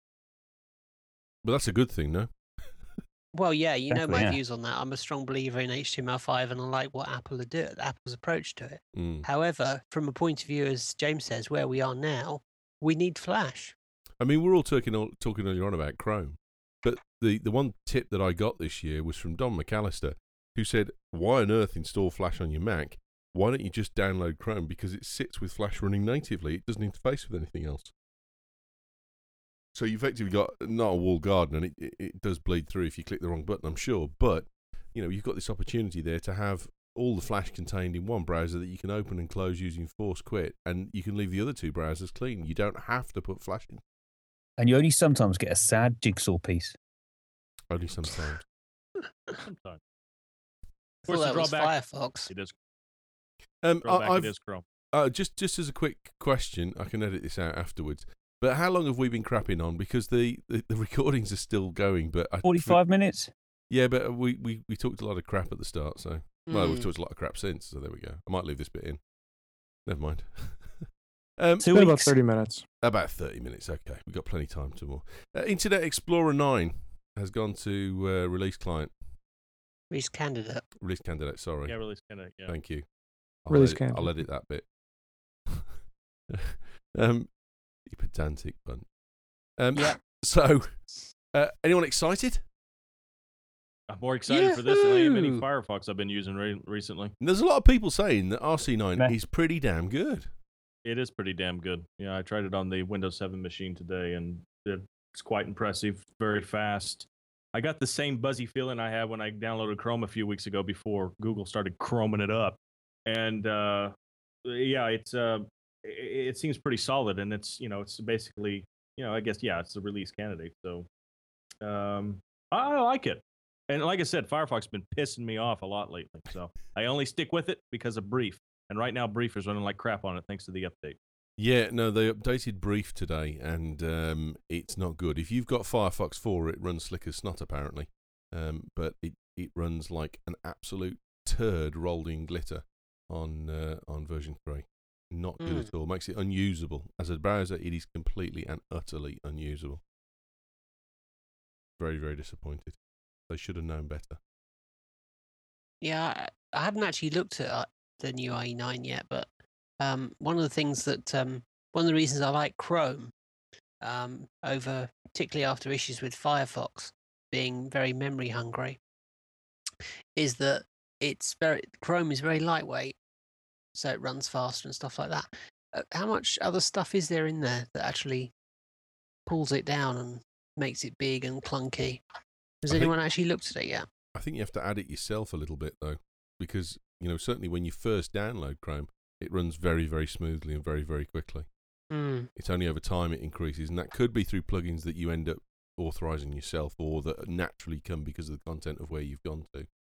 But that's a good thing, no? Well, yeah, you know Exactly, my yeah. views on that. I'm a strong believer in H T M L five, and I like what Apple are doing, Apple's approach to it. Mm. However, from a point of view, as James says, where we are now, we need Flash. I mean, we're all talking all- talking earlier on about Chrome, but the, the one tip that I got this year was from Don McAllister, who said, why on earth install Flash on your Mac? Why don't you just download Chrome? Because it sits with Flash running natively. It doesn't interface with anything else. So you've effectively got not a walled garden, and it, it, it does bleed through if you click the wrong button, I'm sure. But, you know, you've got this opportunity there to have all the Flash contained in one browser that you can open and close using Force Quit, and you can leave the other two browsers clean. You don't have to put Flash in. And you only sometimes get a sad jigsaw piece. Only sometimes. Sometimes. I Of thought course, the that was drawback. Firefox. It is Um, drawback. I, It I've is Chrome. uh, just just as a quick question, I can edit this out afterwards. But how long have we been crapping on? Because the, the, the recordings are still going. But I, Forty-five minutes. Yeah, but we, we, we talked a lot of crap at the start. So well, we've Mm. talked a lot of crap since. So there we go. I might leave this bit in. Never mind. um, Two Been about weeks. thirty minutes. About thirty minutes. Okay, we've got plenty of time to more. Uh, Internet Explorer nine has gone to uh, release client, Release candidate. release candidate. Sorry. Yeah, release kind of. Yeah. Thank you. I'll Release edit, candidate. I'll edit that bit. um, you pedantic bun. Um, Yeah. So, uh, anyone excited? I'm more excited for this than I am any Yahoo! Firefox I've been using re- recently. There's a lot of people saying that R C nine Meh. is pretty damn good. It is pretty damn good. Yeah, I tried it on the Windows seven machine today, and it's quite impressive. Very fast. I got the same buzzy feeling I had when I downloaded Chrome a few weeks ago before Google started chroming it up. And uh, yeah, it's uh, it, it seems pretty solid, and it's you know it's basically you know I guess yeah it's a release candidate. So um, I, I like it. And like I said, Firefox has been pissing me off a lot lately. So I only stick with it because of Brief. And right now, Brief is running like crap on it thanks to the update. Yeah, no, they updated Brief today, and um, it's not good. If you've got Firefox four, it runs slick as snot, apparently. Um, but it, it runs like an absolute turd rolled in glitter on uh, on version three. Not good Mm. at all. Makes it unusable. As a browser, it is completely and utterly unusable. Very, very disappointed. They should have known better. Yeah, I, I haven't actually looked at uh, the new I E nine yet, but um, one of the things that um, one of the reasons I like Chrome um, over, particularly after issues with Firefox being very memory hungry, is that it's very Chrome is very lightweight, so it runs faster and stuff like that. Uh, how much other stuff is there in there that actually pulls it down and makes it big and clunky? Has I think- anyone actually looked at it yet? I think you have to add it yourself a little bit, though, because, you know, certainly when you first download Chrome, it runs very, very smoothly and very, very quickly. Mm. It's only over time it increases, and that could be through plugins that you end up authorizing yourself or that naturally come because of the content of where you've gone to.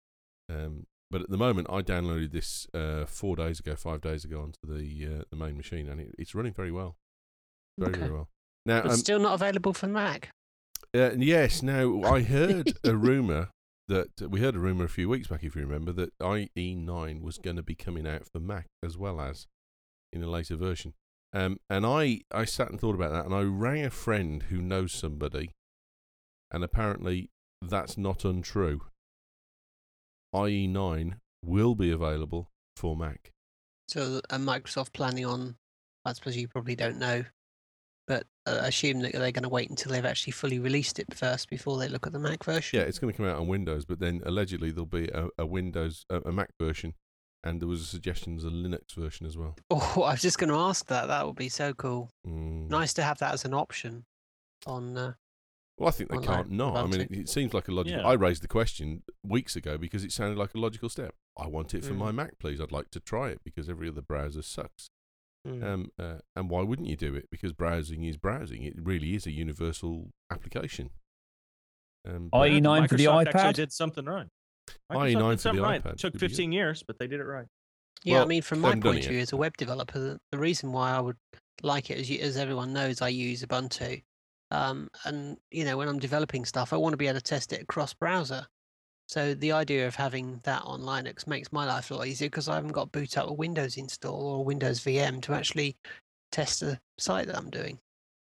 Um, but at the moment, I downloaded this uh, four days ago, five days ago onto the uh, the main machine, and it, it's running very well, very Okay. very well. Now, But um, still not available for Mac. uh, yes. Now, I heard a rumor that we heard a rumor a few weeks back, if you remember, that I E nine was going to be coming out for Mac as well as in a later version. Um, and I, I sat and thought about that, and I rang a friend who knows somebody, and apparently that's not untrue. I E nine will be available for Mac. So, are Microsoft planning on? I suppose you probably don't know, but uh, assume that they're going to wait until they've actually fully released it first before they look at the Mac version. Yeah, it's going to come out on Windows, but then allegedly there'll be a, a Windows, a, a Mac version, and there was a suggestion there's a Linux version as well. Oh, I was just going to ask that. That would be so cool. Mm. Nice to have that as an option on. Uh, Well, I think they Online, can't not. I mean, it, Ubuntu. it seems like a logical. Yeah. I raised the question weeks ago because it sounded like a logical step. I want it for Mm. my Mac, please. I'd like to try it because every other browser sucks. mm. Um, uh, and why wouldn't you do it? Because browsing is browsing. It really is a universal application. Um, but I E nine for the Microsoft actually iPad? did something right. I E nine Microsoft did for the something right. iPad It took would be good. fifteen years, but they did it right. Yeah, I Well, mean, from they my haven't done point it of view yet. as a web developer, the, the reason why I would like it, as, you, as everyone knows, I use Ubuntu. Um, and, you know, when I'm developing stuff, I want to be able to test it across browser. So the idea of having that on Linux makes my life a lot easier because I haven't got to boot up a Windows install or a Windows V M to actually test the site that I'm doing.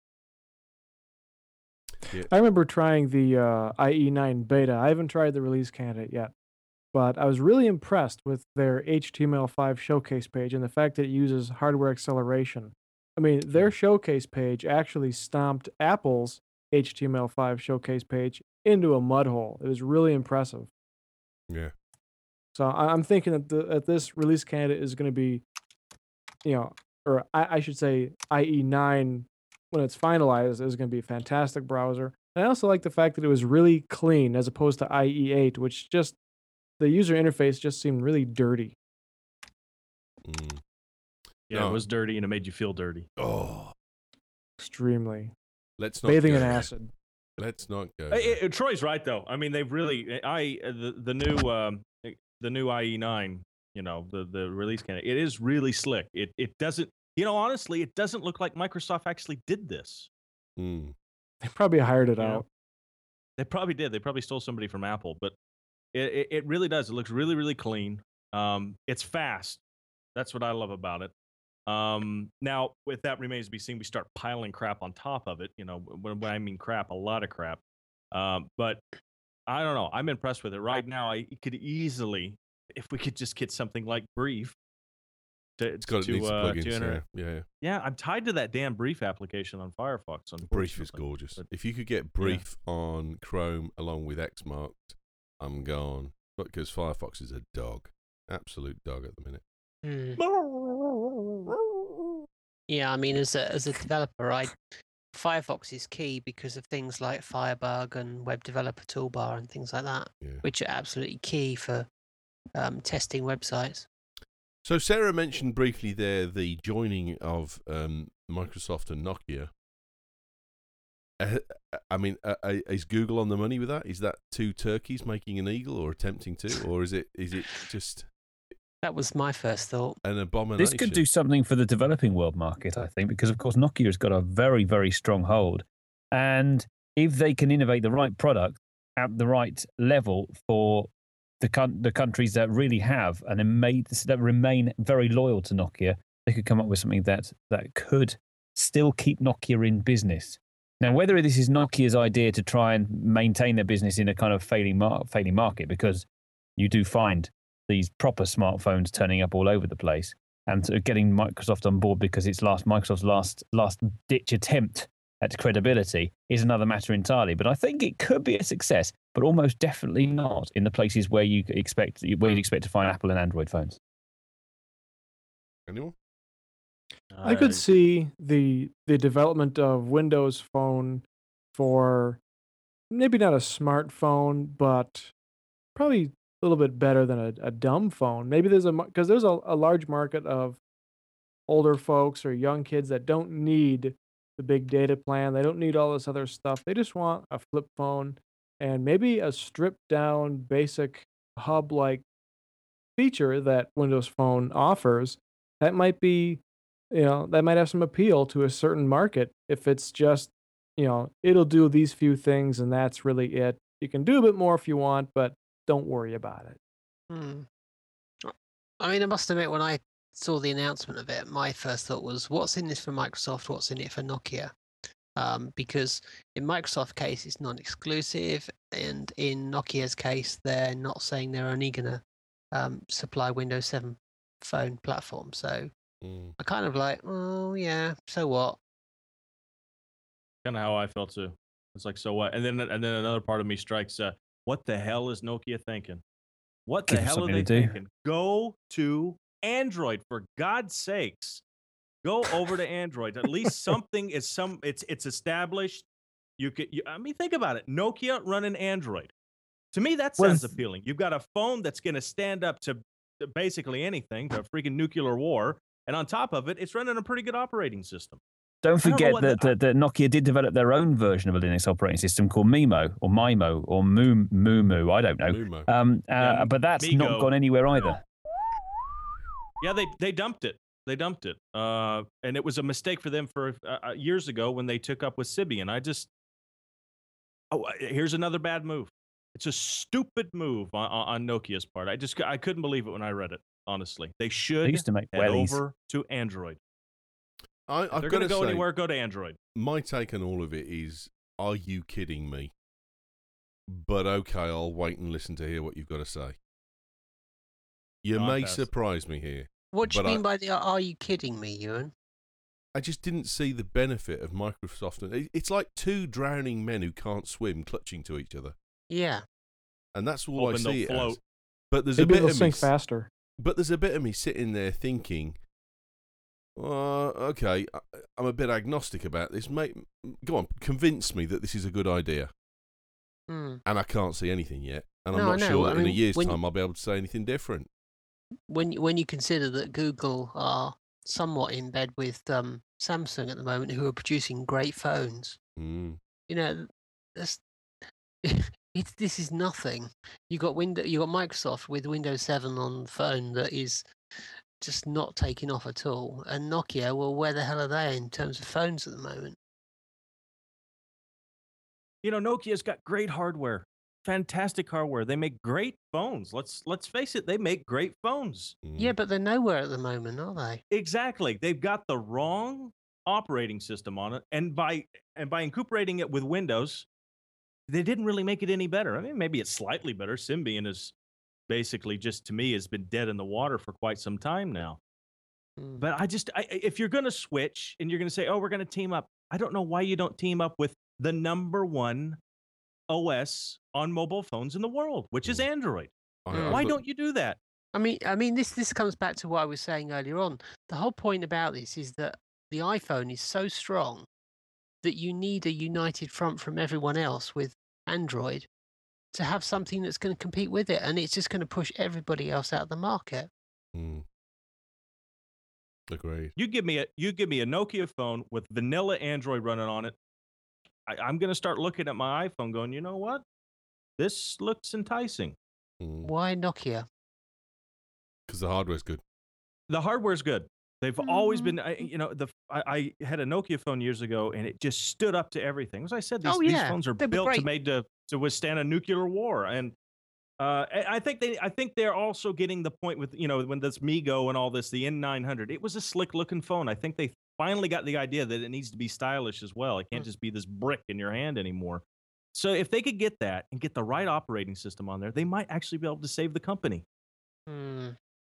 I remember trying the uh, I E nine beta. I haven't tried the release candidate yet, but I was really impressed with their H T M L five showcase page and the fact that it uses hardware acceleration. I mean, their showcase page actually stomped Apple's H T M L five showcase page into a mud hole. It was really impressive. Yeah. So I- I'm thinking that, the, that this release candidate is going to be, you know, or I, I should say I E nine, when it's finalized, is going to be a fantastic browser. And I also like the fact that it was really clean as opposed to I E eight, which just, the user interface just seemed really dirty. Mm. Yeah, No. it was dirty and it made you feel dirty. Oh, Extremely. let's not Bathing go in there. acid. Let's not go. Uh, there. it- it- Troy's right though. I mean, they've really I uh, the the new um, eh, the new I E nine. You know, the the release candidate. It is really slick. It it doesn't. You know, honestly, it doesn't look like Microsoft actually did this. Mm. They probably hired it Yeah. out. They probably did. They probably stole somebody from Apple, but it, it, it really does. It looks really, really clean. Um, it's fast. That's what I love about it. Um, now, with that remains to be seen, we start piling crap on top of it. You know, when, when I mean crap, a lot of crap. Um, but I don't know. I'm impressed with it right now. I could easily, if we could just get something like Brief. To, It's got it to, needs uh, plugins. to Yeah, enter- yeah, yeah. yeah, I'm tied to that damn Brief application on Firefox. Brief is unfortunately. gorgeous. But- If you could get Brief on Chrome along with Xmarked, I'm gone. Because Firefox is a dog, absolute dog at the minute. Hmm. Yeah, I mean, as a as a developer, I Firefox is key because of things like Firebug and Web Developer Toolbar and things like that, Yeah. which are absolutely key for um, testing websites. So Sarah mentioned briefly there the joining of um, Microsoft and Nokia. Uh, I mean, uh, uh, is Google on the money with that? Is that two turkeys making an eagle, or attempting to, or is it is it just That was my first thought. an abomination? This could do something for the developing world market, I think, because of course Nokia has got a very, very strong hold. And if they can innovate the right product at the right level for the con- the countries that really have and then made that remain very loyal to Nokia, they could come up with something that that could still keep Nokia in business. Now, whether this is Nokia's idea to try and maintain their business in a kind of failing mar- failing market, because you do find these proper smartphones turning up all over the place, and sort of getting Microsoft on board because it's last Microsoft's last last ditch attempt at credibility is another matter entirely. But I think it could be a success, but almost definitely not in the places where you expect where you'd expect to find Apple and Android phones. Anyone? I could see the the development of Windows Phone for maybe not a smartphone, but probably a little bit better than a, a dumb phone. Maybe there's a because there's a, a large market of older folks or young kids that don't need the big data plan. They don't need all this other stuff. They just want a flip phone and maybe a stripped down basic hub like feature that Windows Phone offers, that might be, you know, that might have some appeal to a certain market if it's just, you know, it'll do these few things and that's really it. You can do a bit more if you want, but don't worry about it. Hmm. I mean, I must admit, when I saw the announcement of it, my first thought was, what's in this for Microsoft? What's in it for Nokia? Um, because in Microsoft's case, it's non-exclusive, and in Nokia's case, they're not saying they're only going to um, supply Windows seven phone platform. So Mm. I kind of like, oh yeah, so what? Kind of how I felt too. It's like, so what? And then and then another part of me strikes. Uh, what the hell is Nokia thinking? What the Give them hell are something they to do. thinking? Go to Android, for God's sakes. Go over to Android. At least something is some. It's it's established. You could. You, I mean, think about it. Nokia running Android. To me, that Well, sounds it's- appealing. You've got a phone that's going to stand up to to basically anything, to a freaking nuclear war, and on top of it, it's running a pretty good operating system. Don't I don't know forget what that, the- that, that Nokia did develop their own version of a Linux operating system called Mimo or Mimo or Moo Moo Moo. I don't know. Mumo. Um, uh, Yeah, but that's Migo. not gone anywhere either. Yeah, they they dumped it. They dumped it, uh, and it was a mistake for them for uh, years ago when they took up with Symbian. I just, oh, here's another bad move. It's a stupid move on, on Nokia's part. I just I couldn't believe it when I read it. Honestly, they They should used to make head wellies. over to Android. I, If I've they're got going to to go say, anywhere, go to Android. my take on all of it is, are you kidding me? But okay, I'll wait and listen to hear what you've got to say. You No, I may pass. surprise me here. What do you But I- mean by the? Are you kidding me, Ewan? I just didn't see the benefit of Microsoft. It- It's like two drowning men who can't swim clutching to each other. Yeah. And that's all Hoping I they'll see it float. as. But there's Maybe a bit it'll of me sink s- faster. But there's a bit of me sitting there thinking, uh, okay, I- I'm a bit agnostic about this. Mate, go on, convince me that this is a good idea. Hmm. And I can't see anything yet. And I'm No, I not know. sure I that in a mean, year's when you- time I'll be able to say anything different. When you- when you consider that Google are somewhat in bed with um, Samsung at the moment, who are producing great phones, Mm. you know, that's, it's this is nothing. You got window, you got Microsoft with Windows seven on the phone that is just not taking off at all, and Nokia, well, where the hell are they in terms of phones at the moment? You know, Nokia's got great hardware, fantastic hardware. They make great phones. Let's let's face it, they make great phones. Mm. Yeah, but they're nowhere at the moment, are they? Exactly. They've got the wrong operating system on it, and by and by incorporating it with Windows, they didn't really make it any better. I mean, maybe it's slightly better. Symbian is basically just, to me, has been dead in the water for quite some time now. Hmm. But I just, I, if you're going to switch and you're going to say, oh, we're going to team up, I don't know why you don't team up with the number one O S on mobile phones in the world, which is Mm. Android. I- Mm. I've Why got- don't you do that? I mean, I mean, this this comes back to what I was saying earlier on. The whole point about this is that the iPhone is so strong that you need a united front from everyone else with Android to have something that's going to compete with it, and it's just going to push everybody else out of the market. Mm. Agreed. You give me a you give me a Nokia phone with vanilla Android running on it. I, I'm going to start looking at my iPhone, going, you know what? This looks enticing. Mm. Why Nokia? Because the hardware's good. The hardware's good. They've always Mm. been, I- you know, the I, I had a Nokia phone years ago, and it just stood up to everything. As I said, these, Oh, these yeah. phones are They were built to great. made to to withstand a nuclear war, and uh, I I think they I think they're also getting the point with, you know, when this Migo and all this, the N nine hundred. It was a slick looking phone. I think they finally got the idea that it needs to be stylish as well. It can't Mm. just be this brick in your hand anymore. So if they could get that and get the right operating system on there, they might actually be able to save the company. Hmm.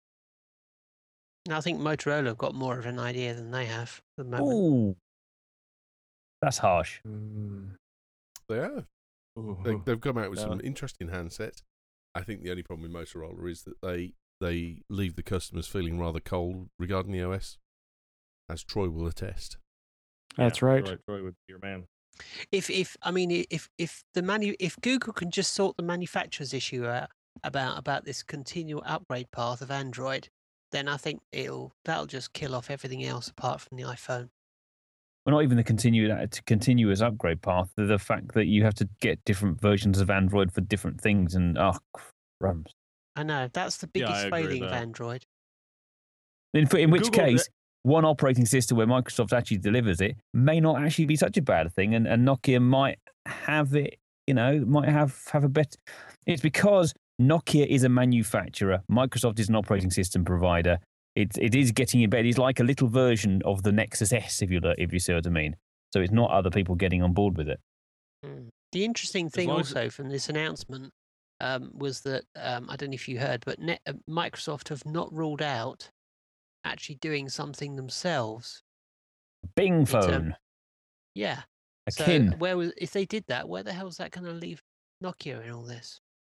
I think Motorola have got more of an idea than they have at the moment. Ooh, that's harsh. Mm. They have. They, they've come out with some interesting handsets. I think the only problem with Motorola is that they they leave the customers feeling rather cold regarding the O S, as Troy will attest. That's Yeah, right. Troy, Troy would be your man. If if I mean i- if if the manu- if Google can just sort the manufacturer's issue out about about this continual upgrade path of Android, then I think it'll that'll just kill off everything else apart from the iPhone. Well, not even the continue, that continuous upgrade path, the, the fact that you have to get different versions of Android for different things, and oh, crumbs. I know that's the Yeah, I biggest agree with failing of that. Android. In, in which Google- case, one operating system where Microsoft actually delivers it may not actually be such a bad thing, and, and Nokia might have it, you know, might have, have a better. It's because Nokia is a manufacturer, Microsoft is an operating system provider. It, it is getting in bed. It's like a little version of the Nexus S, if you if you see what I mean. So it's not other people getting on board with it. Mm. The interesting thing long as- also from this announcement um, was that um, I don't know if you heard, but Net, uh, Microsoft have not ruled out actually doing something themselves. Bing term- phone, Yeah. a So kin. where was, if they did that, where the hell is that going to leave Nokia in all this?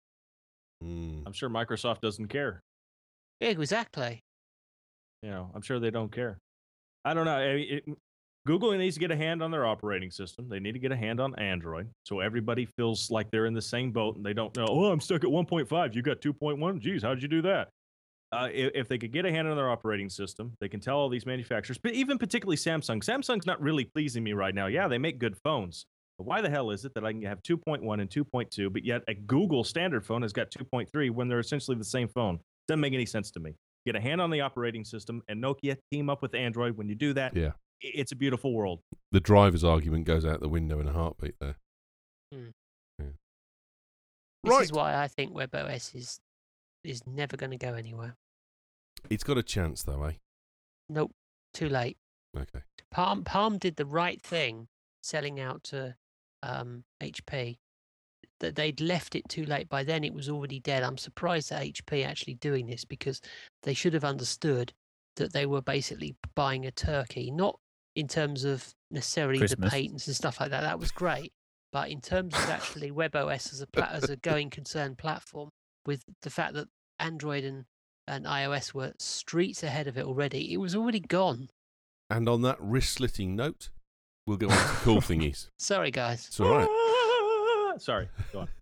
Mm. I'm sure Microsoft doesn't care. Yeah, exactly. You know, I'm sure they don't care. I don't know. I mean, it, Google needs to get a hand on their operating system. They need to get a hand on Android, so everybody feels like they're in the same boat and they don't know. Oh, I'm stuck at one point five. You got two point one. Geez, how did you do that? Uh, if, if they could get a hand on their operating system, they can tell all these manufacturers, but even particularly Samsung. Samsung's not really pleasing me right now. Yeah, they make good phones. But why the hell is it that I can have two point one and two point two, but yet a Google standard phone has got two point three when they're essentially the same phone? Doesn't make any sense to me. Get a hand on the operating system, and Nokia team up with Android. When you do that, Yeah. i- it's a beautiful world. The driver's argument goes out the window in a heartbeat there. Hmm. Yeah. This Right. is why I think WebOS is is never going to go anywhere. It's got a chance, though, eh? Nope, too late. Okay. Palm Palm did the right thing, selling out to um, H P. That they'd left it too late. By then, it was already dead. I'm surprised at H P actually doing this because they should have understood that they were basically buying a turkey, not in terms of necessarily Christmas. the patents and stuff like that. That was great, but in terms of actually WebOS as a pla- as a going concern platform, with the fact that Android and and iOS were streets ahead of it already, it was already gone. And on that wrist-slitting note, we'll go on to cool thingies. Sorry, guys. It's all right. Sorry, go on.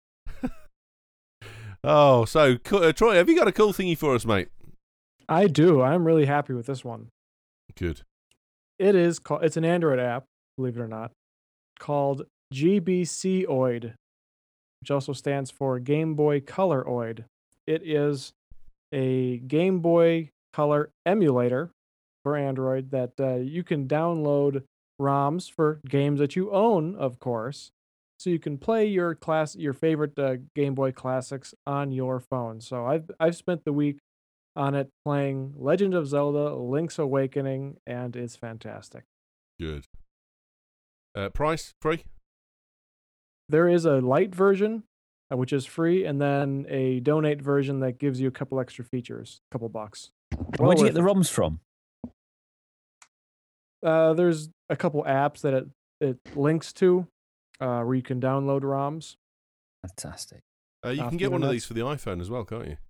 Oh, so co- uh, Troy, have you got a cool thingy for us, mate? I do. I'm really happy with this one. Good. It is called. It's an Android app, believe it or not, called G B C Oid, which also stands for Game Boy Color Oid. It is a Game Boy Color emulator for Android that uh, you can download ROMs for games that you own, of course, so you can play your class, your favorite uh, Game Boy classics on your phone. So I've I've spent the week on it playing Legend of Zelda: Link's Awakening, and it's fantastic. Good. Uh, price? Free? There is a light version, uh, which is free, and then a donate version that gives you a couple extra features, a couple bucks. Well Where'd you get worth the it. ROMs from? Uh, there's a couple apps that it, it links to uh, where you can download ROMs. Fantastic. Uh, you Off can the get one of internet. these for the iPhone as well, can't you?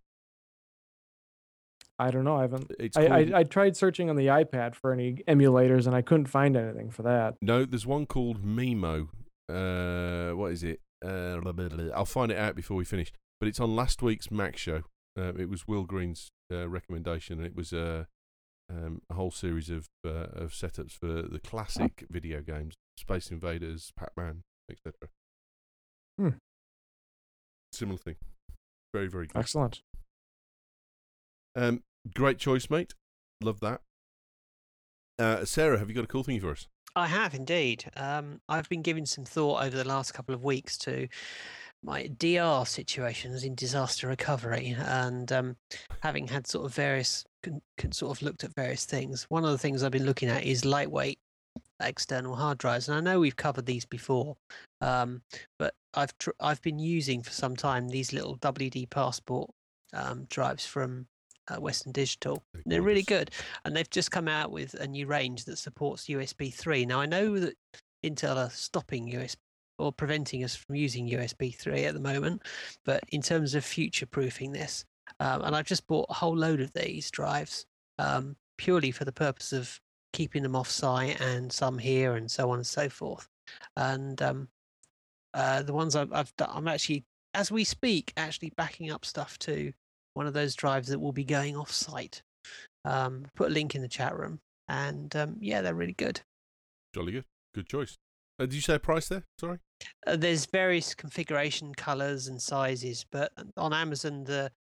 I don't know. I haven't. It's I, called, I I tried searching on the iPad for any emulators, and I couldn't find anything for that. No, there's one called Mimo. Uh, what is it? Uh, blah, blah, blah. I'll find it out before we finish. But it's on last week's Mac show. Uh, it was Will Green's uh, recommendation, and it was uh, um, a whole series of uh, of setups for the classic video games, Space Invaders, Pac-Man, et cetera. Hmm. Similar thing. Very, very good. Excellent. Um, great choice, mate. Love that. Uh, Sarah, have you got a cool thing for us? I have indeed. Um, I've been giving some thought over the last couple of weeks to my D R situations in disaster recovery, and um, having had sort of various, con- con- sort of looked at various things. One of the things I've been looking at is lightweight external hard drives, and I know we've covered these before, um, but I've tr- I've been using for some time these little W D Passport um, drives from uh, Western Digital. They're They're really gorgeous. good, and they've just come out with a new range that supports U S B three. Now I know that Intel are stopping U S B or preventing us from using U S B three at the moment, but in terms of future-proofing this, um, and I've just bought a whole load of these drives um, purely for the purpose of keeping them off-site and some here and so on and so forth. And um, uh, the ones I've, I've done, I'm actually, as we speak, actually backing up stuff to one of those drives that will be going off-site. Um, put a link in the chat room, and um, yeah, they're really good. Jolly good. Good choice. Uh, did you say a price there? Sorry. Uh, there's various configuration colors and sizes, but on Amazon the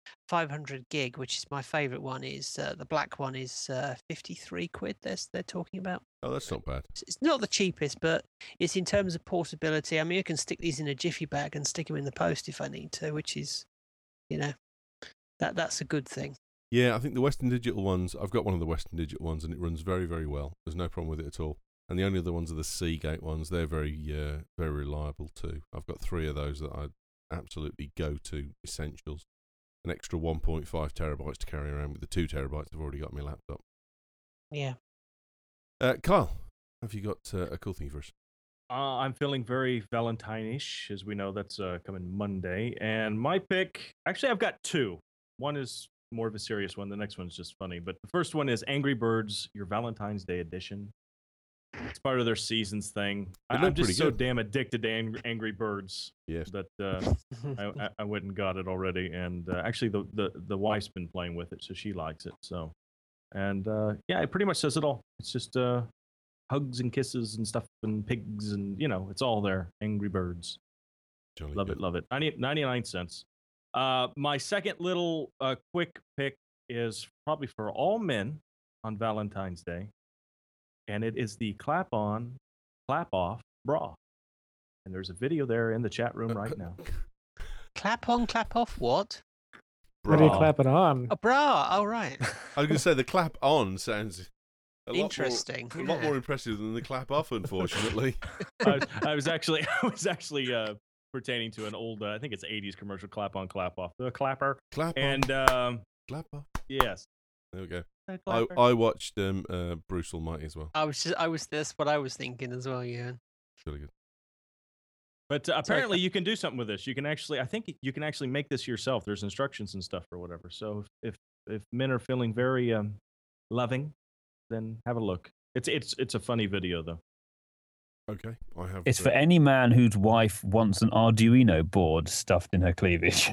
five hundred gig, which is my favorite one, is uh, the black one is uh, fifty-three quid. They're they're talking about. Oh, that's not bad. It's- It's not the cheapest, but it's in terms of portability. I mean, you can stick these in a jiffy bag and stick them in the post if I need to, which is, you know, that that's a good thing. Yeah, I think the Western Digital ones, I've got one of the Western Digital ones and it runs very, very well. There's no problem with it at all. And the only other ones are the Seagate ones. They're very, uh, very reliable too. I've got three of those that I absolutely go to essentials. An extra one point five terabytes to carry around with the two terabytes I've already got on my laptop. Yeah. Uh, Kyle, have you got uh, a cool thing for us? Uh, I'm feeling very Valentine-ish, as we know that's uh, coming Monday. And my pick, actually, I've got two. One is more of a serious one. The next one's just funny. But the first one is Angry Birds, your Valentine's Day edition. It's part of their seasons thing. They I, look I'm just pretty so good. damn addicted to Angry, Angry Birds Yes. that uh, I, I, I went and got it already. And uh, actually, the, the, the wife's been playing with it, so she likes it. So, and uh, yeah, it pretty much says it all. It's just uh, hugs and kisses and stuff and pigs and, you know, it's all there. Angry Birds. Jolly Love good. it, love it. ninety, ninety-nine cents. Uh, my second little uh, quick pick is probably for all men on Valentine's Day. And it is the clap on, clap off bra. And there's a video there in the chat room right now. Clap on, clap off. What? What are you Bra. clapping on? A bra. Oh, right. I was going to say the clap on sounds a lot Interesting. More, a lot yeah. more impressive than the clap off, unfortunately. I, I was actually, I was actually uh, pertaining to an old, uh, I think it's eighties commercial, clap on, clap off, the clapper. Clap on, And um, clap off. yes, There we go. the I, clapper. I watched um, uh, Bruce Almighty as well. I was just, I was that's what I was thinking as well, yeah. It's really good. But uh, apparently, you can do something with this. You can actually, I think you can actually make this yourself. There's instructions and stuff or whatever. So if if, if men are feeling very um, loving, then have a look. It's it's it's a funny video though. Okay, I have. It's uh, for any man whose wife wants an Arduino board stuffed in her cleavage.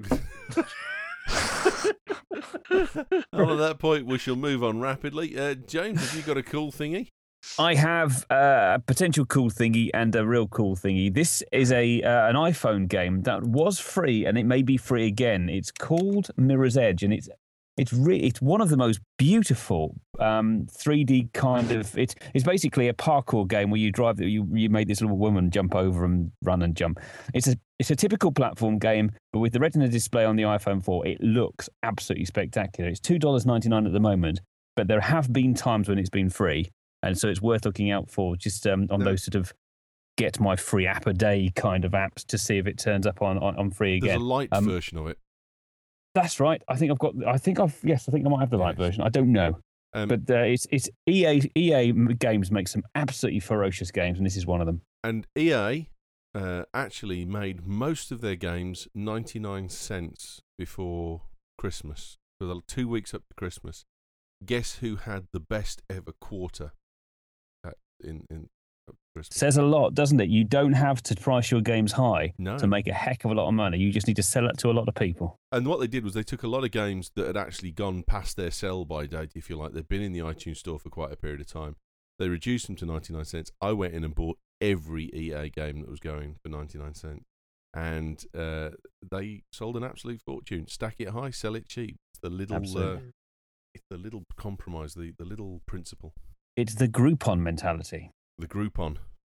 And at that point, we shall move on rapidly. Uh, James, have you got a cool thingy? I have uh, a potential cool thingy and a real cool thingy. This is a uh, an iPhone game that was free and it may be free again. It's called Mirror's Edge, and it's it's re- it's one of the most beautiful um, three D kind of. It's it's basically a parkour game where you drive. You you made this little woman jump over and run and jump. It's a it's a typical platform game, but with the Retina display on the iPhone four, it looks absolutely spectacular. It's two dollars ninety-nine at the moment, but there have been times when it's been free. And so it's worth looking out for just um, on No. those sort of get my free app a day kind of apps to see if it turns up on, on, on free There's again. a light Um, version of it. That's right. I think I've got. I think I've. Yes, I think I might have the right Yes. version. I don't know, Um, but uh, it's it's E A E A games make some absolutely ferocious games, and this is one of them. and E A uh, actually made most of their games ninety-nine cents before Christmas. For the two weeks up to Christmas. Guess who had the best ever quarter at, in, in up to Christmas? Says a lot, doesn't it? You don't have to price your games high No. to make a heck of a lot of money. You just need to sell it to a lot of people. And what they did was they took a lot of games that had actually gone past their sell-by date, if you like. They'd been in the iTunes store for quite a period of time. They reduced them to ninety-nine cents. I went in and bought every E A game that was going for ninety-nine cents. And uh, they sold an absolute fortune. Stack it high, sell it cheap. It's the little, uh, Absolutely. it's the little compromise, the, the little principle. It's the Groupon mentality. The Groupon.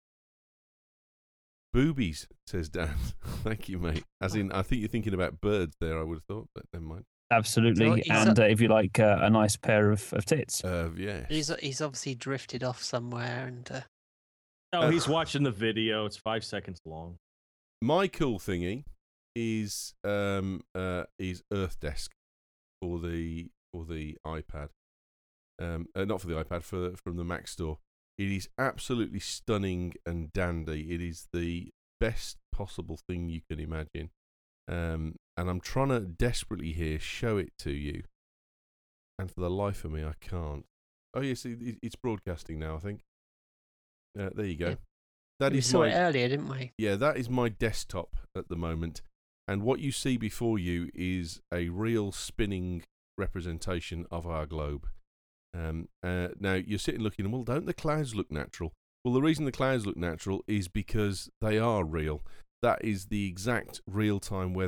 Boobies, says Dan. Thank you, mate. As in, I think you're thinking about birds there, I would have thought, but never mind. Absolutely. So he's and uh, if you like uh, a nice pair of, of tits. Uh, yes. He's he's obviously drifted off somewhere, and uh, No, Uh, he's watching the video. It's five seconds long. My cool thingy is um uh is Earth Desk for the for the iPad. Um, uh, not for the iPad, for from the Mac store. It is absolutely stunning and dandy. It is the best possible thing you can imagine. Um, and I'm trying to desperately here show it to you, and for the life of me, I can't. Oh yes, it, it- it's broadcasting now. I think. Uh, there you go. Yeah. That we is saw my it earlier, didn't we? yeah, that is my desktop at the moment. And what you see before you is a real spinning representation of our globe. Um, uh, now, you're sitting looking, well, don't the clouds look natural? Well, the reason the clouds look natural is because they are real. That is the exact real-time weather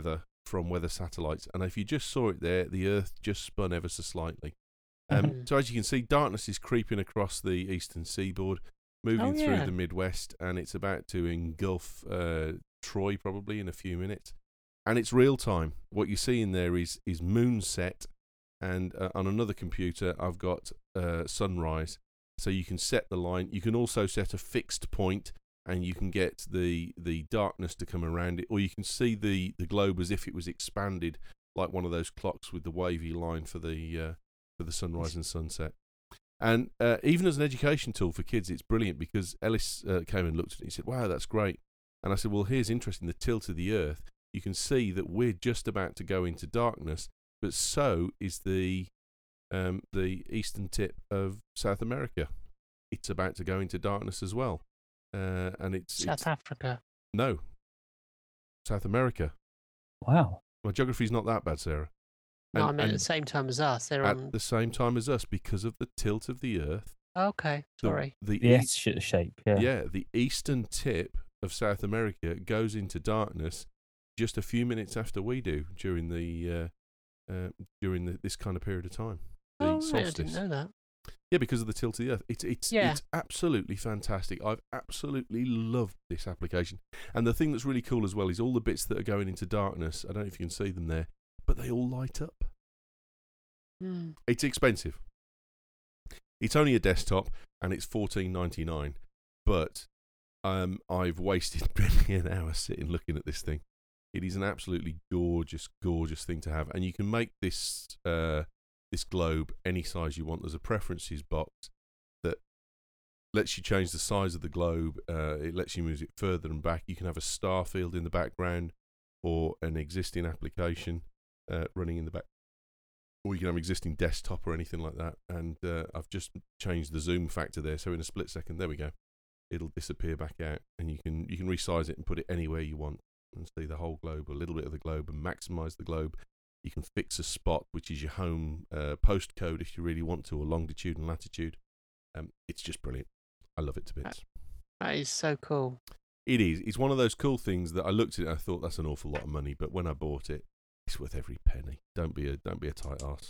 from weather satellites. And if you just saw it there, the Earth just spun ever so slightly. Um, Mhm. So as you can see, darkness is creeping across the eastern seaboard, moving Oh, through yeah. the Midwest, and it's about to engulf uh, Troy probably in a few minutes. And it's real time. What you see in there is is moonset, and uh, on another computer I've got uh, sunrise. So you can set the line. You can also set a fixed point, and you can get the the darkness to come around it, or you can see the, the globe as if it was expanded, like one of those clocks with the wavy line for the uh, for the sunrise and sunset. And uh, even as an education tool for kids, it's brilliant because Ellis uh, came and looked at it and he said, "Wow, that's great." And I said, "Well, here's interesting. The tilt of the Earth. You can see that we're just about to go into darkness, but so is the um, the eastern tip of South America. It's about to go into darkness as well." Uh, and it's South it's, Africa. no, South America. Wow. My geography's not that bad, Sarah. No, I And- meant at and the same time as us. They're at on. the same time as us, because of the tilt of the Earth. Okay, the- sorry. The, The S sh- shape. Yeah. yeah, the eastern tip of South America goes into darkness just a few minutes after we do during the uh, uh, during the, this kind of period of time. The Oh, right, I solstice. didn't know that. Yeah, because of the tilt of the Earth. It's it's Yeah. it's absolutely fantastic. I've absolutely loved this application. And the thing that's really cool as well is all the bits that are going into darkness. I don't know if you can see them there, but they all light up. Hmm. It's expensive. It's only a desktop and it's fourteen ninety-nine, but um, I've wasted barely an hour sitting looking at this thing. It is an absolutely gorgeous, gorgeous thing to have, and you can make this uh, this globe any size you want. There's a preferences box that lets you change the size of the globe. Uh, it lets you move it further and back. You can have a star field in the background or an existing application uh, running in the back. Or you can have existing desktop or anything like that. And uh, I've just changed the zoom factor there, so in a split second, there we go. It'll disappear back out, and you can you can resize it and put it anywhere you want, and see the whole globe, a little bit of the globe, and maximize the globe. You can fix a spot, which is your home uh, postcode, if you really want to, or longitude and latitude. Um, it's just brilliant. I love it to bits. That is so cool. It is. It's one of those cool things that I looked at it and I thought that's an awful lot of money, but when I bought it, it's worth every penny. Don't be a don't be a tight ass.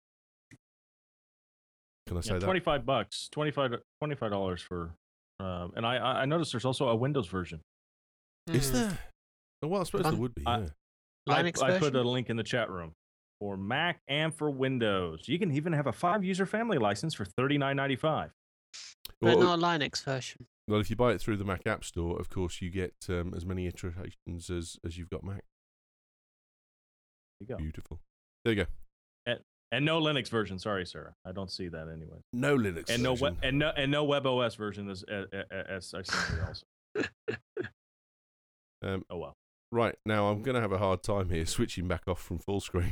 Can I say Yeah, that? twenty-five bucks, twenty-five dollars for, um, and I I noticed there's also a Windows version. Is Hmm. there? Oh, well, I suppose Um, there would be. I- Yeah. I, Linux I put version? a link in the chat room for Mac and for Windows. You can even have a five user family license for thirty-nine ninety-five. But Well, not a Linux version. well, if you buy it through the Mac App Store, of course, you get um, as many iterations as as you've got Mac. There you go. Beautiful. There you go. And no Linux version. Sorry, Sarah. I don't see that anyway. No Linux. And no version. web and no and no WebOS version as as, as I see here also. Um, Oh well. right now, I'm going to have a hard time here switching back off from full screen.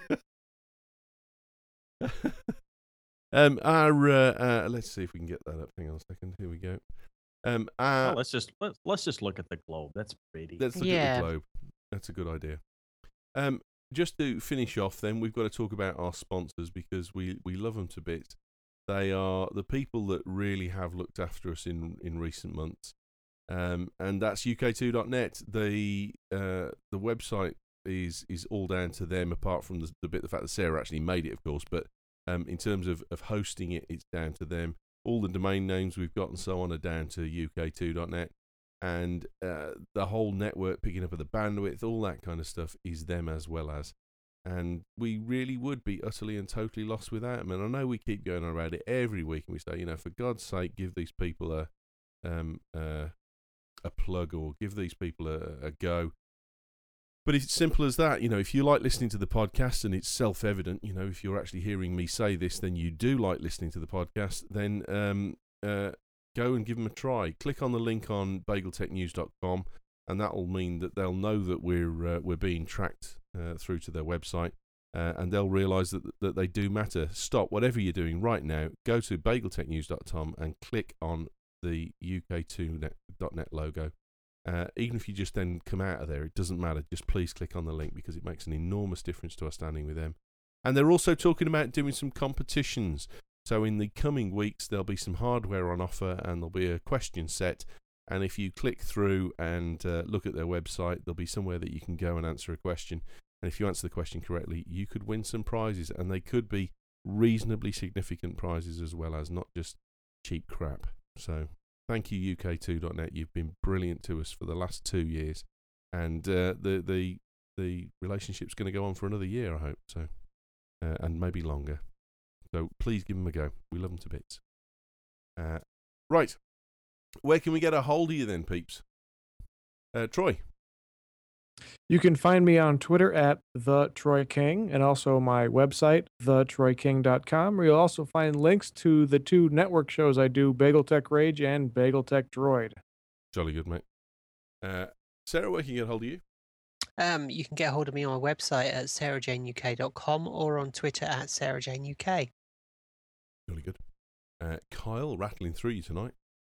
um, our uh, uh, let's see if we can get that up. Hang on a second. Here we go. Um, our, Well, let's just let's let's just look at the globe. That's pretty. Let's look Yeah. at the globe. That's a good idea. Um, just to finish off, then we've got to talk about our sponsors because we, we love them to bits. They are the people that really have looked after us in, in recent months, um, and that's U K two dot net. The uh, the website is is all down to them, apart from the, the bit the fact that Sarah actually made it, of course. But um, in terms of, of hosting it, it's down to them. All the domain names we've got and so on are down to U K two dot net. And uh, the whole network picking up of the bandwidth, all that kind of stuff is them as well as. And we really would be utterly and totally lost without them. And I know we keep going on about it every week, and we say, you know, for God's sake, give these people a um, uh, a plug or give these people a, a go. But it's simple as that. You know, if you like listening to the podcast, and it's self-evident, you know, if you're actually hearing me say this, then you do like listening to the podcast, then um, uh, go and give them a try. Click on the link on bagel tech news dot com, and that will mean that they'll know that we're uh, we're being tracked uh, through to their website, uh, and they'll realise that that they do matter. Stop whatever you're doing right now. Go to bagel tech news dot com and click on the U K two dot net logo. Uh, even if you just then come out of there, it doesn't matter. Just please click on the link because it makes an enormous difference to us standing with them. And they're also talking about doing some competitions. So in the coming weeks, there'll be some hardware on offer and there'll be a question set. And if you click through and uh, look at their website, there'll be somewhere that you can go and answer a question. And if you answer the question correctly, you could win some prizes, and they could be reasonably significant prizes as well as not just cheap crap. So thank you, U K two dot net. You've been brilliant to us for the last two years, and uh, the the the relationship's going to go on for another year, I hope. So, uh, and maybe longer. So please give them a go. We love them to bits. Uh, right, where can we get a hold of you then, peeps? Uh, Troy. You can find me on Twitter at the Troy King, and also my website, the troy king dot com, where you'll also find links to the two network shows I do, Bagel Tech Rage and Bagel Tech Droid. Jolly good, mate. Uh, Sarah, where can you get a hold of you? Um, you can get a hold of me on my website at sarah jane u k dot com or on Twitter at sarah jane u k. Jolly good. Uh, Kyle, rattling through you tonight.